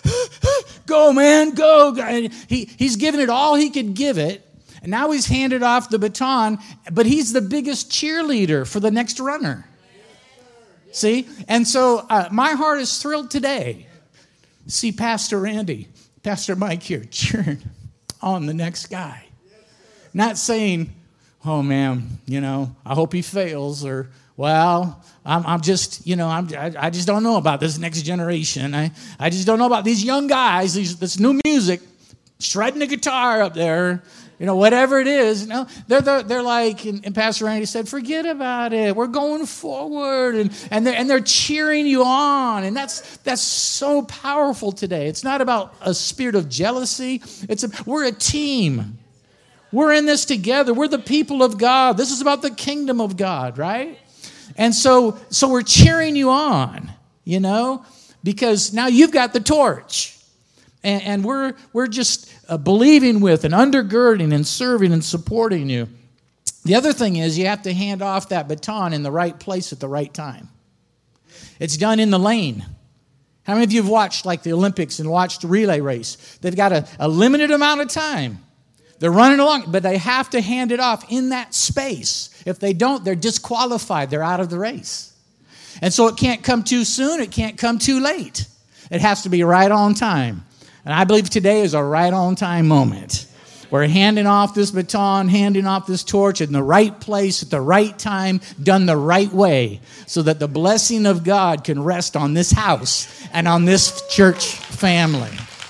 Speaker 5: go, man, go. And he, he's given it all he could give it. And now he's handed off the baton, but he's the biggest cheerleader for the next runner. See? And so uh, my heart is thrilled today to see Pastor Randy, Pastor Mike here cheering on the next guy. Not saying, oh, man, you know, I hope he fails, or, well, I'm, I'm just, you know, I'm, I, I just don't know about this next generation. I, I just don't know about these young guys, these, this new music, shredding the guitar up there, You know, whatever it is, you know, they're, they're, they're like, and, and Pastor Randy said, forget about it. We're going forward. And, and, they're, and they're cheering you on. And that's that's so powerful today. It's not about a spirit of jealousy. It's a, we're a team. We're in this together. We're the people of God. This is about the kingdom of God, right? And so, so we're cheering you on, you know, because now you've got the torch. And, and we're we're just uh, believing with and undergirding and serving and supporting you. The other thing is you have to hand off that baton in the right place at the right time. It's done in the lane. How many of you have watched like the Olympics and watched a relay race? They've got a, a limited amount of time. They're running along, but they have to hand it off in that space. If they don't, they're disqualified. They're out of the race. And so it can't come too soon. It can't come too late. It has to be right on time. And I believe today is a right on time moment. We're handing off this baton, handing off this torch in the right place at the right time, done the right way, so that the blessing of God can rest on this house and on this church family.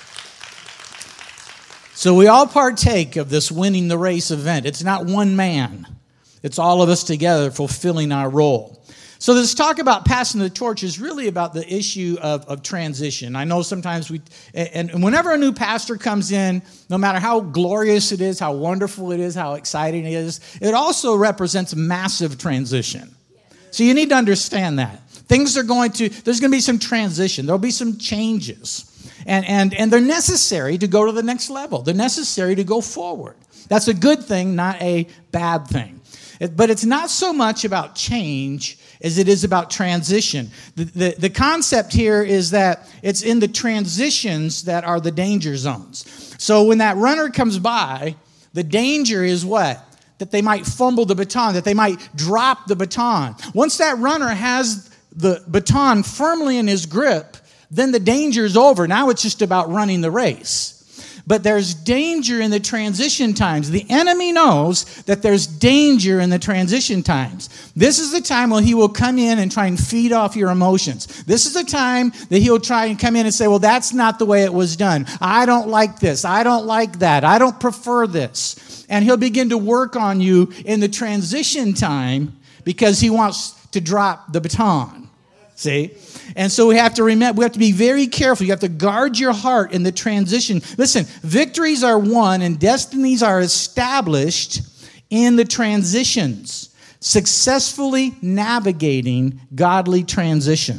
Speaker 5: So we all partake of this winning the race event. It's not one man. It's all of us together fulfilling our role. So this talk about passing the torch is really about the issue of, of transition. I know sometimes we, and, and whenever a new pastor comes in, no matter how glorious it is, how wonderful it is, how exciting it is, it also represents massive transition. So you need to understand that. Things are going to, there's going to be some transition. There'll be some changes. And, and, and they're necessary to go to the next level. They're necessary to go forward. That's a good thing, not a bad thing. It, but it's not so much about change as it is about transition. The, the, the concept here is that it's in the transitions that are the danger zones. So when that runner comes by, the danger is what? That they might fumble the baton, that they might drop the baton. Once that runner has the baton firmly in his grip, then the danger is over. Now it's just about running the race. But there's danger in the transition times. The enemy knows that there's danger in the transition times. This is the time when he will come in and try and feed off your emotions. This is the time that he'll try and come in and say, well, that's not the way it was done. I don't like this. I don't like that. I don't prefer this. And he'll begin to work on you in the transition time because he wants to drop the baton. See? And so we have to remember, we have to be very careful. You have to guard your heart in the transition. Listen, victories are won and destinies are established in the transitions, successfully navigating godly transition.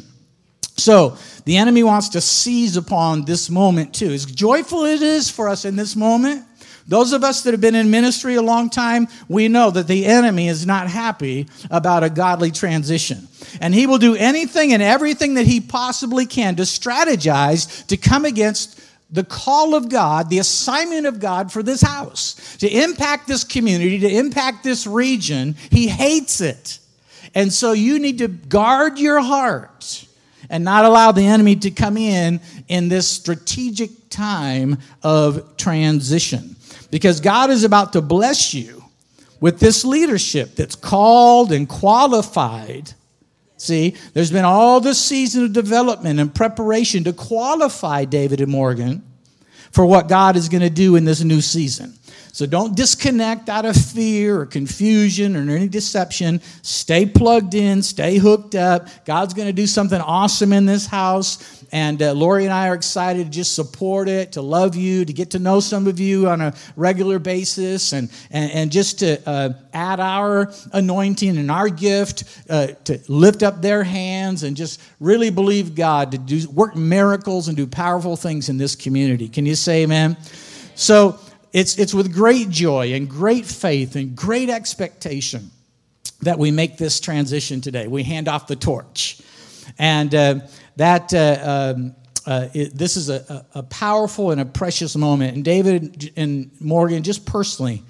Speaker 5: So the enemy wants to seize upon this moment too. As joyful it is for us in this moment, those of us that have been in ministry a long time, we know that the enemy is not happy about a godly transition. And he will do anything and everything that he possibly can to strategize to come against the call of God, the assignment of God for this house, to impact this community, to impact this region. He hates it. And so you need to guard your heart and not allow the enemy to come in in this strategic time of transition. Because God is about to bless you with this leadership that's called and qualified. See, there's been all this season of development and preparation to qualify David and Morgan for what God is going to do in this new season. So don't disconnect out of fear or confusion or any deception. Stay plugged in. Stay hooked up. God's going to do something awesome in this house. And uh, Lori and I are excited to just support it, to love you, to get to know some of you on a regular basis, and, and, and just to uh, add our anointing and our gift uh, to lift up their hands and just really believe God to do work miracles and do powerful things in this community. Can you say amen? So it's it's with great joy and great faith and great expectation that we make this transition today. We hand off the torch. And uh, that uh, um, uh, it, this is a, a powerful and a precious moment. And David and Morgan, just personally,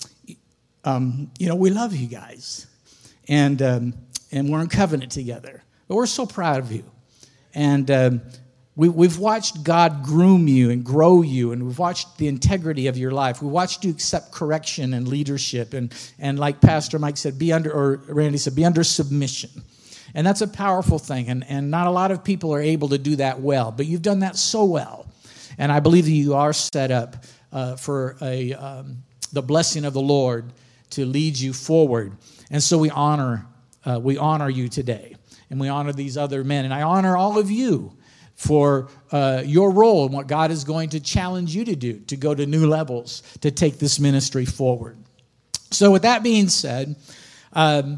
Speaker 5: um, you know, we love you guys. And um, and we're in covenant together. But we're so proud of you. And um, we, we've watched God groom you and grow you. And we've watched the integrity of your life. We watched you accept correction and leadership. And, and like Pastor Mike said, be under, or Randy said, be under submission. And that's a powerful thing, and, and not a lot of people are able to do that well, but you've done that so well. And I believe that you are set up uh, for a, um, the blessing of the Lord to lead you forward. And so we honor, uh, we honor you today. And we honor these other men. And I honor all of you for uh, your role and what God is going to challenge you to do, to go to new levels, to take this ministry forward. So with that being said, um,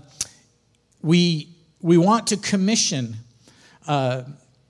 Speaker 5: we we want to commission uh,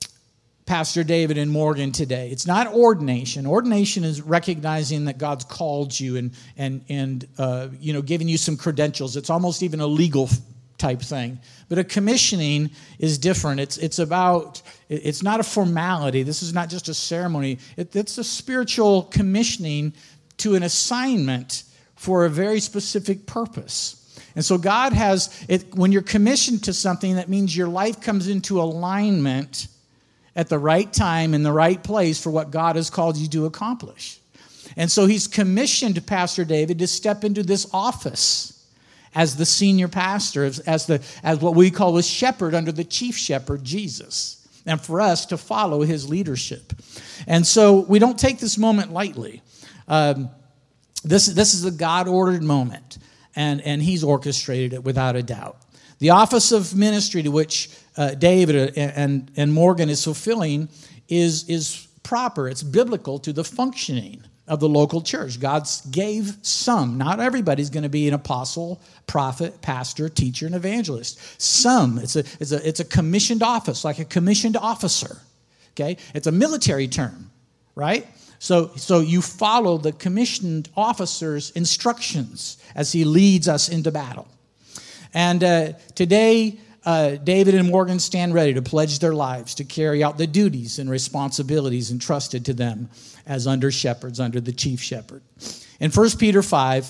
Speaker 5: Pastor David and Morgan today. It's not ordination. Ordination is recognizing that God's called you and and and uh, you know, giving you some credentials. It's almost even a legal type thing. But a commissioning is different. It's it's about, it's not a formality. This is not just a ceremony. It, it's a spiritual commissioning to an assignment for a very specific purpose. And so God has, it, when you're commissioned to something, that means your life comes into alignment at the right time in the right place for what God has called you to accomplish. And so he's commissioned Pastor David to step into this office as the senior pastor, as, as, the, as what we call a shepherd under the chief shepherd, Jesus, and for us to follow his leadership. And so we don't take this moment lightly. Um, this, this is a God-ordered moment, and, and he's orchestrated it without a doubt. The office of ministry to which uh, David and, and, and Morgan is fulfilling is, is proper. It's biblical to the functioning of the local church. God gave some. Not everybody's going to be an apostle, prophet, pastor, teacher, and evangelist. Some. It's a, it's a, it's a commissioned office, like a commissioned officer. Okay? It's a military term, right? So, so you follow the commissioned officer's instructions as he leads us into battle. And uh, today, uh, David and Morgan stand ready to pledge their lives to carry out the duties and responsibilities entrusted to them as under shepherds, under the chief shepherd. In First Peter five,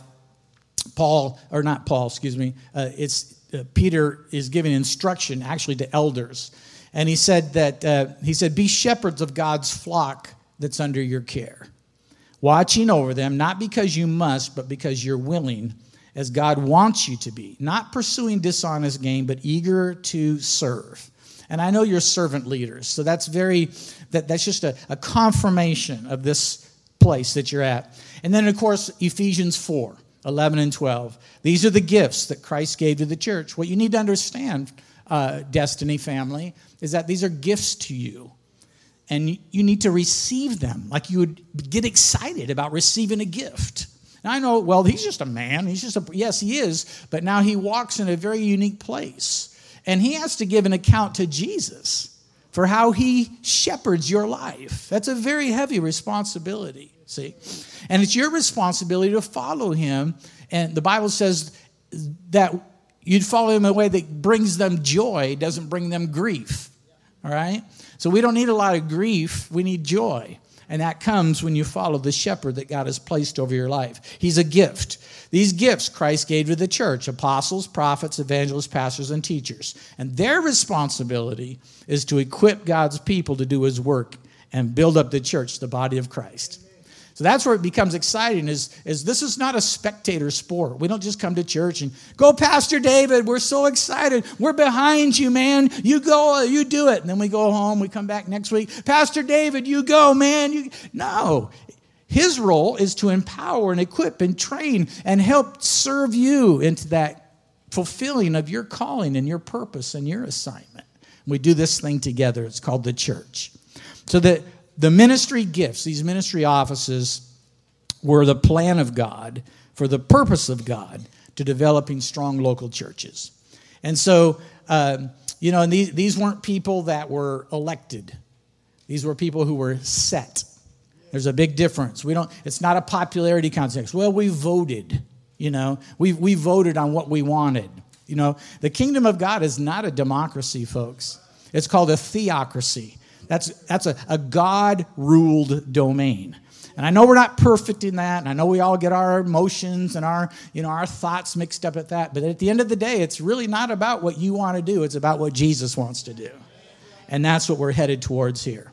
Speaker 5: Paul, or not Paul, excuse me, uh, it's uh, Peter is giving instruction actually to elders. And he said that, uh, he said, be shepherds of God's flock that's under your care, watching over them, not because you must, but because you're willing, as God wants you to be, not pursuing dishonest gain, but eager to serve. And I know you're servant leaders, so that's very, that, that's just a, a confirmation of this place that you're at. And then, of course, Ephesians four, eleven and twelve. These are the gifts that Christ gave to the church. What you need to understand, uh, Destiny family, is that these are gifts to you. And you, you need to receive them like you would get excited about receiving a gift. And I know, well, he's just a man. He's just a, yes, he is. But now he walks in a very unique place. And he has to give an account to Jesus for how he shepherds your life. That's a very heavy responsibility, see? And it's your responsibility to follow him. And the Bible says that you'd follow him in a way that brings them joy, doesn't bring them grief. All right? So we don't need a lot of grief. We need joy. And that comes when you follow the shepherd that God has placed over your life. He's a gift. These gifts Christ gave to the church: apostles, prophets, evangelists, pastors, and teachers. And their responsibility is to equip God's people to do his work and build up the church, the body of Christ. So that's where it becomes exciting, is, is this is not a spectator sport. We don't just come to church and go, Pastor David, we're so excited. We're behind you, man. You go, you do it. And then we go home, we come back next week. Pastor David, you go, man. You... No. His role is to empower and equip and train and help serve you into that fulfilling of your calling and your purpose and your assignment. We do this thing together. It's called the church. So that the ministry gifts, these ministry offices, were the plan of God for the purpose of God to developing strong local churches. And so, um, you know, and these, these weren't people that were elected. These were people who were set. There's a big difference. We don't. It's not a popularity contest. Well, we voted. You know, we we voted on what we wanted. You know, the kingdom of God is not a democracy, folks. It's called a theocracy. That's that's a, a God-ruled domain. And I know we're not perfect in that, and I know we all get our emotions and our, you know, our thoughts mixed up at that. But at the end of the day, it's really not about what you want to do. It's about what Jesus wants to do. And that's what we're headed towards here.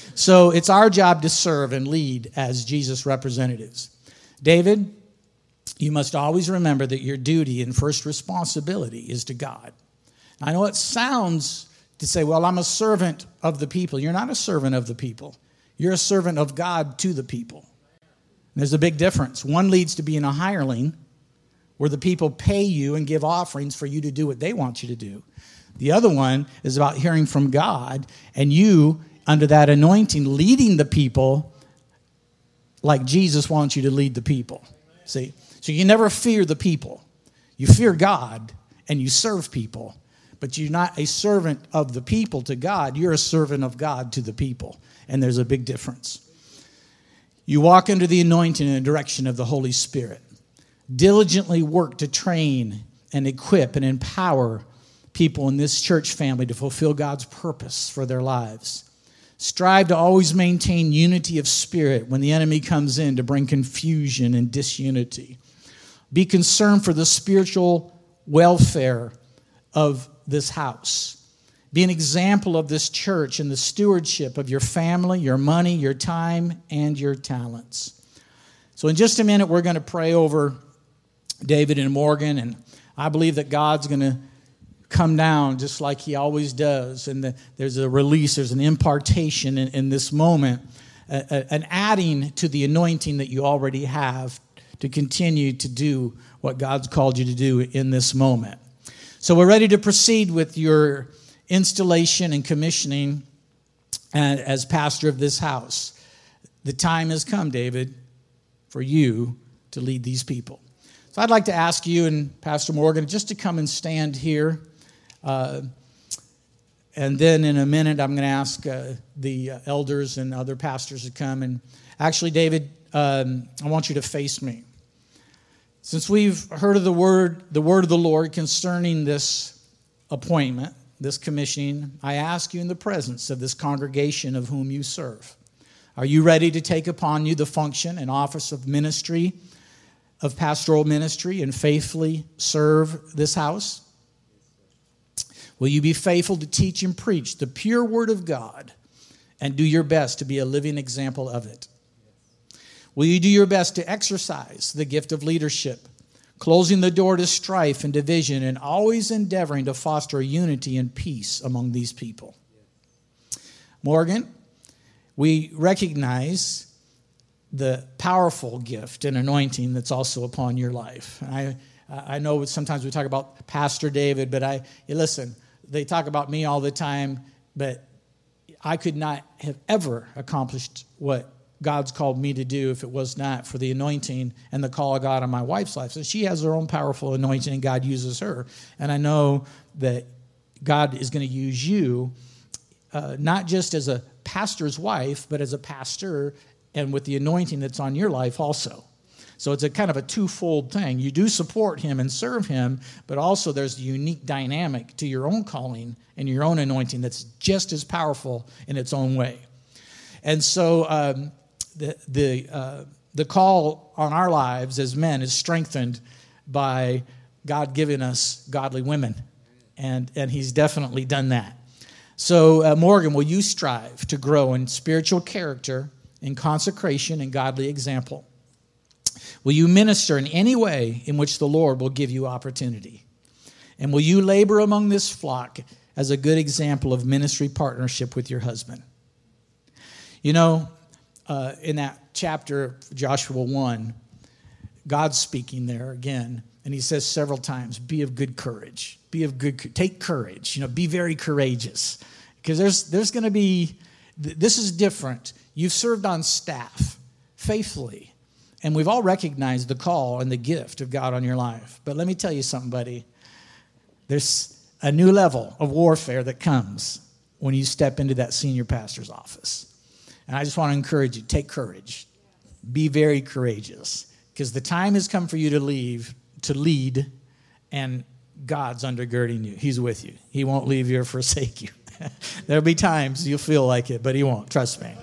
Speaker 5: So it's our job to serve and lead as Jesus' representatives. David, you must always remember that your duty and first responsibility is to God. I know it sounds to say, well, I'm a servant of the people. You're not a servant of the people. You're a servant of God to the people. There's a big difference. One leads to being a hireling, where the people pay you and give offerings for you to do what they want you to do. The other one is about hearing from God, and you, under that anointing, leading the people like Jesus wants you to lead the people. See? So you never fear the people. You fear God, and you serve people. But you're not a servant of the people to God. You're a servant of God to the people. And there's a big difference. You walk under the anointing and the direction of the Holy Spirit. Diligently work to train and equip and empower people in this church family to fulfill God's purpose for their lives. Strive to always maintain unity of spirit when the enemy comes in to bring confusion and disunity. Be concerned for the spiritual welfare of this house. Be an example of this church in the stewardship of your family, your money, your time, and your talents. So in just a minute, we're going to pray over David and Morgan, and I believe that God's going to come down just like he always does, and the, there's a release, there's an impartation in, in this moment, a, a, an adding to the anointing that you already have to continue to do what God's called you to do in this moment. So we're ready to proceed with your installation and commissioning as pastor of this house. The time has come, David, for you to lead these people. So I'd like to ask you and Pastor Morgan just to come and stand here. Uh, and then in a minute, I'm going to ask uh, the elders and other pastors to come. And actually, David, um, I want you to face me. Since we've heard of the word, the word of the Lord concerning this appointment, this commissioning, I ask you in the presence of this congregation of whom you serve, are you ready to take upon you the function and office of ministry, of pastoral ministry, and faithfully serve this house? Will you be faithful to teach and preach the pure word of God and do your best to be a living example of it? Will you do your best to exercise the gift of leadership, closing the door to strife and division, and always endeavoring to foster unity and peace among these people? Morgan, we recognize the powerful gift and anointing that's also upon your life. I I know sometimes we talk about Pastor David, but I listen, they talk about me all the time, but I could not have ever accomplished what God's called me to do if it was not for the anointing and the call of God on my wife's life. So she has her own powerful anointing, and God uses her. And I know that God is going to use you uh, not just as a pastor's wife, but as a pastor and with the anointing that's on your life also. So it's a kind of a twofold thing. You do support him and serve him, but also there's a unique dynamic to your own calling and your own anointing that's just as powerful in its own way. And so um, the the uh, the call on our lives as men is strengthened by God giving us godly women, and and he's definitely done that. So uh, Morgan, will you strive to grow in spiritual character, in consecration, and godly example? Will you minister in any way in which the Lord will give you opportunity? And will you labor among this flock as a good example of ministry partnership with your husband? You know, uh, in that chapter, Joshua one, God's speaking there again, and he says several times, be of good courage. Be of good, take courage. You know, be very courageous. Because there's there's going to be, this is different. You've served on staff faithfully. And we've all recognized the call and the gift of God on your life. But let me tell you something, buddy. There's a new level of warfare that comes when you step into that senior pastor's office. And I just want to encourage you, take courage. Be very courageous. Because the time has come for you to leave, to lead, and God's undergirding you. He's with you. He won't leave you or forsake you. There'll be times you'll feel like it, but he won't. Trust me.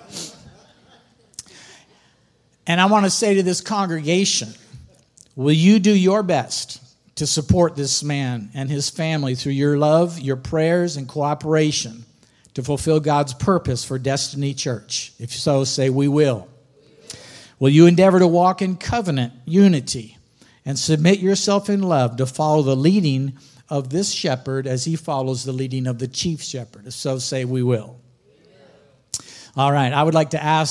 Speaker 5: And I want to say to this congregation, will you do your best to support this man and his family through your love, your prayers, and cooperation to fulfill God's purpose for Destiny Church? If so, say, we will. Will you endeavor to walk in covenant unity and submit yourself in love to follow the leading of this shepherd as he follows the leading of the chief shepherd? If so, say, we will. All right, I would like to ask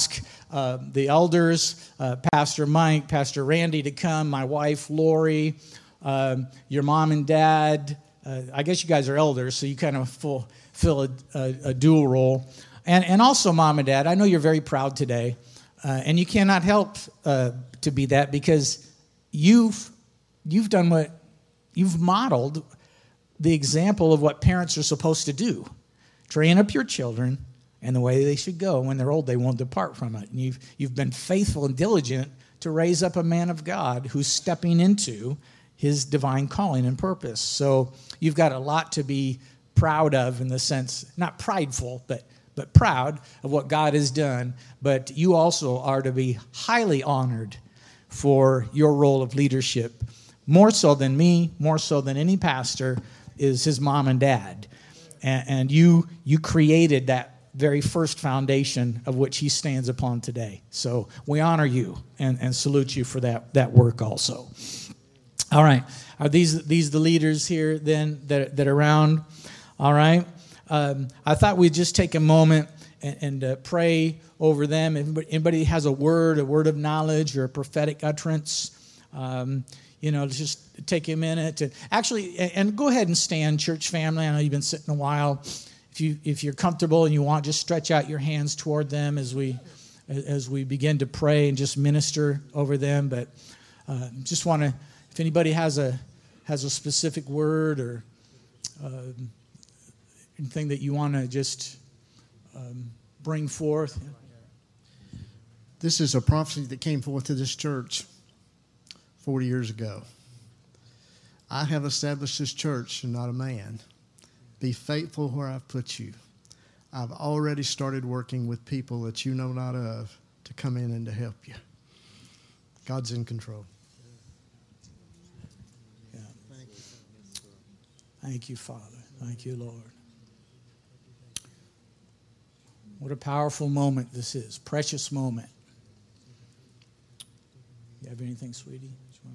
Speaker 5: uh, the elders, uh, Pastor Mike, Pastor Randy to come, my wife, Lori, um, your mom and dad. Uh, I guess you guys are elders, so you kind of full, fill a, a, a dual role. And, and also, mom and dad, I know you're very proud today, uh, and you cannot help uh, to be that because you've you've done what, you've modeled the example of what parents are supposed to do. Train up your children and the way they should go. When they're old, they won't depart from it. And you've, you've been faithful and diligent to raise up a man of God who's stepping into his divine calling and purpose. So you've got a lot to be proud of in the sense, not prideful, but, but proud of what God has done. But you also are to be highly honored for your role of leadership. More so than me, more so than any pastor, is his mom and dad. And, and you you created that very first foundation of which he stands upon today. So we honor you and, and salute you for that, that work also. All right. Are these these the leaders here then that, that are around? All right. Um, I thought we'd just take a moment and, and uh, pray over them. Anybody, anybody has a word, a word of knowledge or a prophetic utterance, um, you know, just take a minute to actually, and go ahead and stand, church family. I know you've been sitting a while. If you if you're comfortable and you want, just stretch out your hands toward them as we as we begin to pray and just minister over them. But uh, just want to, if anybody has a has a specific word or uh, anything that you want to just um, bring forth.
Speaker 3: This is a prophecy that came forth to this church forty years ago. I have established this church and not a man. Be faithful where I've put you. I've already started working with people that you know not of to come in and to help you. God's in control.
Speaker 5: Yeah. Thank you, Father. Thank you, Lord. What a powerful moment this is. Precious moment. You have anything, sweetie?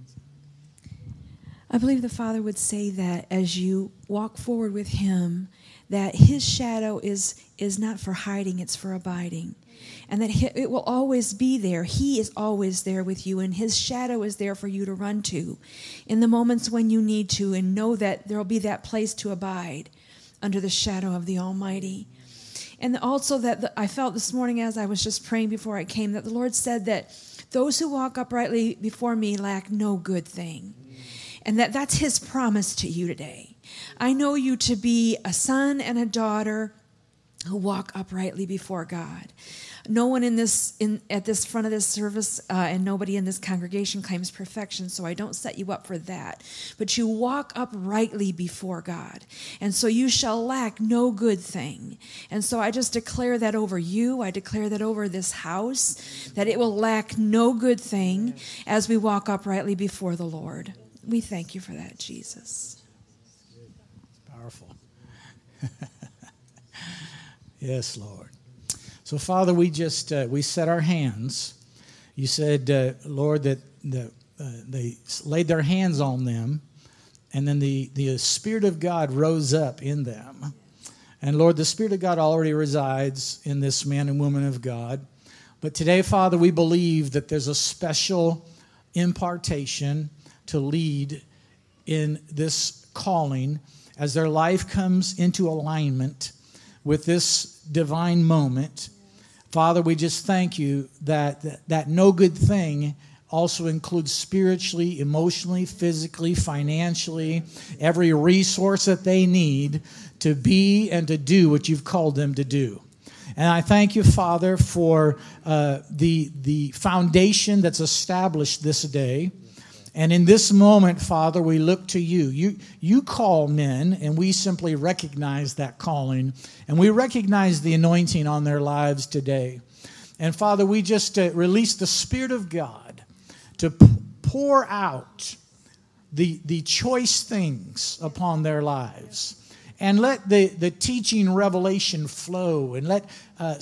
Speaker 6: I believe the Father would say that as you walk forward with Him, that His shadow is, is not for hiding, it's for abiding. And that he, it will always be there. He is always there with you, and His shadow is there for you to run to in the moments when you need to, and know that there will be that place to abide under the shadow of the Almighty. And also that the, I felt this morning as I was just praying before I came, that the Lord said that those who walk uprightly before me lack no good thing. And that that's His promise to you today. I know you to be a son and a daughter who walk uprightly before God. No one in this in at this front of this service uh, and nobody in this congregation claims perfection, so I don't set you up for that. But you walk uprightly before God, and so you shall lack no good thing. And so I just declare that over you. I declare that over this house, that it will lack no good thing as we walk uprightly before the Lord. We thank you for that, Jesus.
Speaker 5: Powerful. Yes, Lord. So, Father, we just, uh, we set our hands. You said, uh, Lord, that the, uh, they laid their hands on them, and then the, the Spirit of God rose up in them. And, Lord, the Spirit of God already resides in this man and woman of God. But today, Father, we believe that there's a special impartation to lead in this calling as their life comes into alignment with this divine moment. Father, we just thank you that, that that no good thing also includes spiritually, emotionally, physically, financially, every resource that they need to be and to do what you've called them to do. And I thank you, Father, for uh, the, the foundation that's established this day. And in this moment, Father, we look to you. You you call men, and we simply recognize that calling. And we recognize the anointing on their lives today. And Father, we just uh, release the Spirit of God to p- pour out the, the choice things upon their lives. And let the, the teaching revelation flow, and let uh,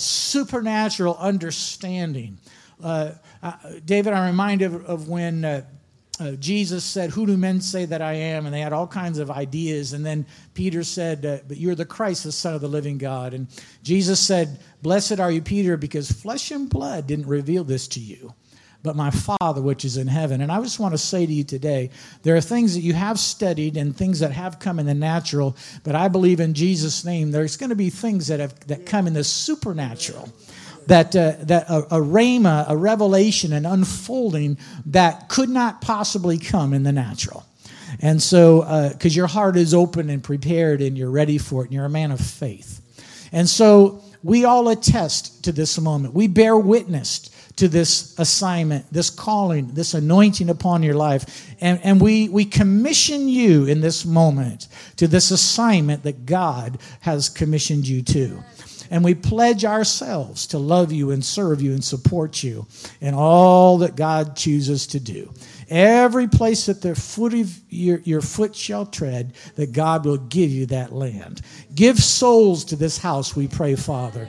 Speaker 5: supernatural understanding. Uh, uh, David, I'm reminded of, of when... Uh, uh, Jesus said, "Who do men say that I am?" And they had all kinds of ideas. And then Peter said, uh, "But you're the Christ, the Son of the living God." And Jesus said, "Blessed are you, Peter, because flesh and blood didn't reveal this to you, but my Father which is in heaven." And I just want to say to you today, there are things that you have studied and things that have come in the natural, but I believe in Jesus' name there's going to be things that have that come in the supernatural. That uh, that a, a rhema, a revelation, an unfolding that could not possibly come in the natural. And so, because uh, your heart is open and prepared and you're ready for it and you're a man of faith. And so we all attest to this moment. We bear witness to this assignment, this calling, this anointing upon your life. And, and we, we commission you in this moment to this assignment that God has commissioned you to. And we pledge ourselves to love you and serve you and support you in all that God chooses to do. Every place that the foot of your, your foot shall tread, that God will give you that land. Give souls to this house, we pray, Father.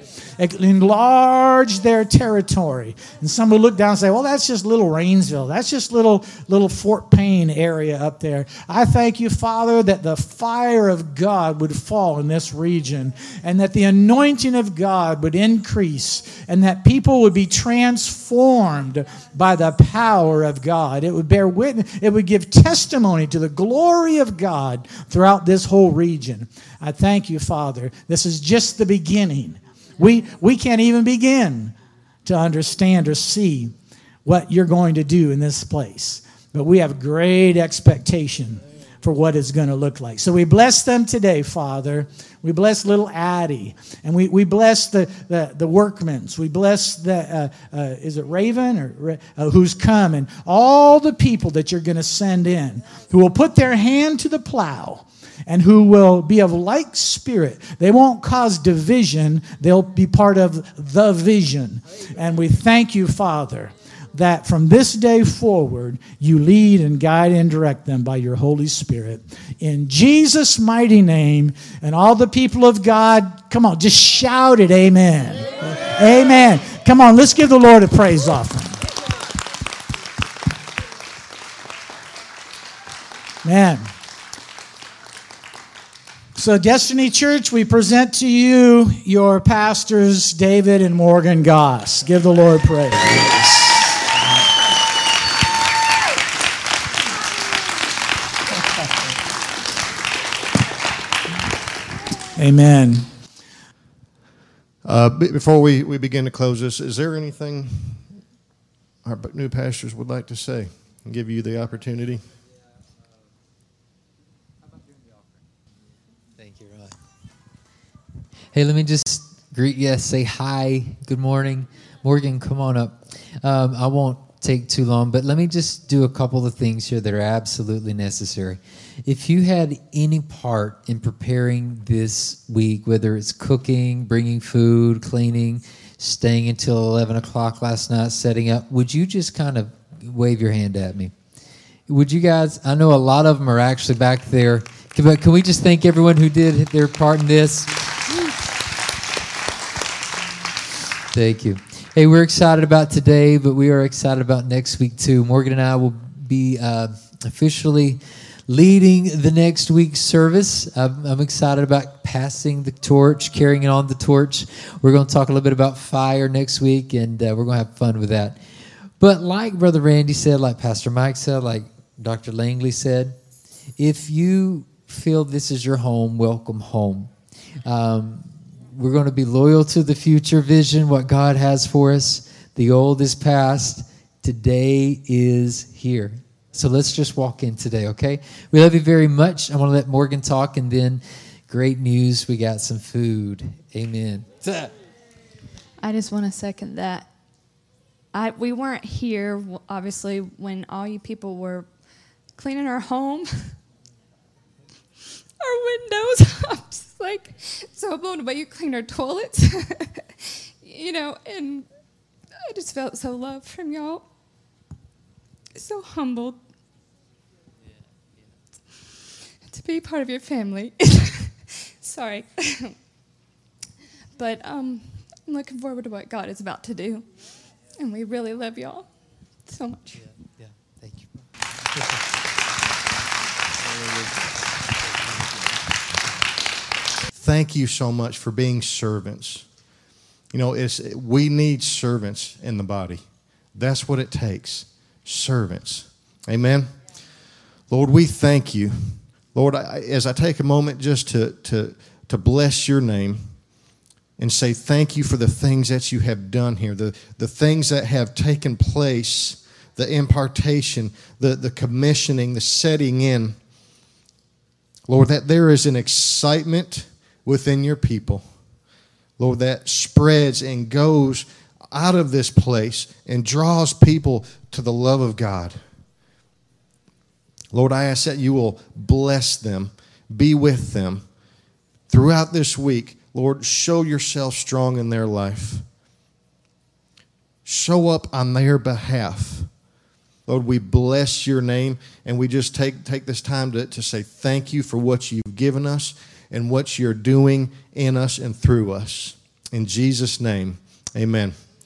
Speaker 5: Enlarge their territory. And some will look down and say, well, that's just little Rainsville. That's just little, little Fort Payne area up there. I thank you, Father, that the fire of God would fall in this region and that the anointing of God would increase and that people would be transformed by the power of God. It would bear witness. It would give testimony to the glory of God throughout this whole region. I thank you, Father. This is just the beginning. We we can't even begin to understand or see what you're going to do in this place. But we have great expectation for what it's going to look like. So we bless them today, Father. We bless little Addie. And we, we bless the, the, the workmans. We bless the, uh, uh, is it Raven or uh, who's come? And all the people that you're going to send in who will put their hand to the plow and who will be of like spirit. They won't cause division. They'll be part of the vision. And we thank you, Father, that from this day forward, you lead and guide and direct them by your Holy Spirit. In Jesus' mighty name, and all the people of God, come on, just shout it, amen. Amen. Amen. Come on, let's give the Lord a praise offering. Man. So, Destiny Church, we present to you your pastors, David and Morgan Goss. Give the Lord praise. Amen.
Speaker 7: Uh, b- before we, we begin to close this, is there anything our new pastors would like to say and give you the opportunity?
Speaker 8: Thank you, Rod. Hey, let me just greet you, say hi, good morning. Morgan, come on up. Um, I won't take too long, but let me just do a couple of things here that are absolutely necessary. If you had any part in preparing this week, whether it's cooking, bringing food, cleaning, staying until eleven o'clock last night, setting up, would you just kind of wave your hand at me? Would you guys, I know a lot of them are actually back there, but can we just thank everyone who did their part in this? Thank you. Hey, we're excited about today, but we are excited about next week too. Morgan and I will be uh, officially leading the next week's service. I'm, I'm excited about passing the torch, carrying on the torch. We're going to talk a little bit about fire next week, and uh, we're going to have fun with that. But like Brother Randy said, like Pastor Mike said, like Doctor Langley said, if you feel this is your home, welcome home. Um, we're going to be loyal to the future vision, what God has for us. The old is past. Today is here. So let's just walk in today, okay? We love you very much. I want to let Morgan talk, and then great news, we got some food. Amen.
Speaker 9: I just want to second that. I we weren't here, obviously, when all you people were cleaning our home, our windows. I'm just like so blown away. You cleaned our toilets, you know, and I just felt so loved from y'all. So humbled to be part of your family. Sorry. But um, I'm looking forward to what God is about to do. And we really love y'all so much.
Speaker 8: Yeah, yeah. Thank you.
Speaker 7: thank you so much for being servants. You know, it's, we need servants in the body. That's what it takes, servants. Amen? Lord, we thank you. Lord, I, as I take a moment just to, to, to bless your name and say thank you for the things that you have done here, the, the things that have taken place, the impartation, the, the commissioning, the setting in. Lord, that there is an excitement within your people. Lord, that spreads and goes out of this place and draws people to the love of God. Lord, I ask that you will bless them, be with them throughout this week. Lord, show yourself strong in their life. Show up on their behalf. Lord, we bless your name, and we just take, take this time to, to say thank you for what you've given us and what you're doing in us and through us. In Jesus' name, amen.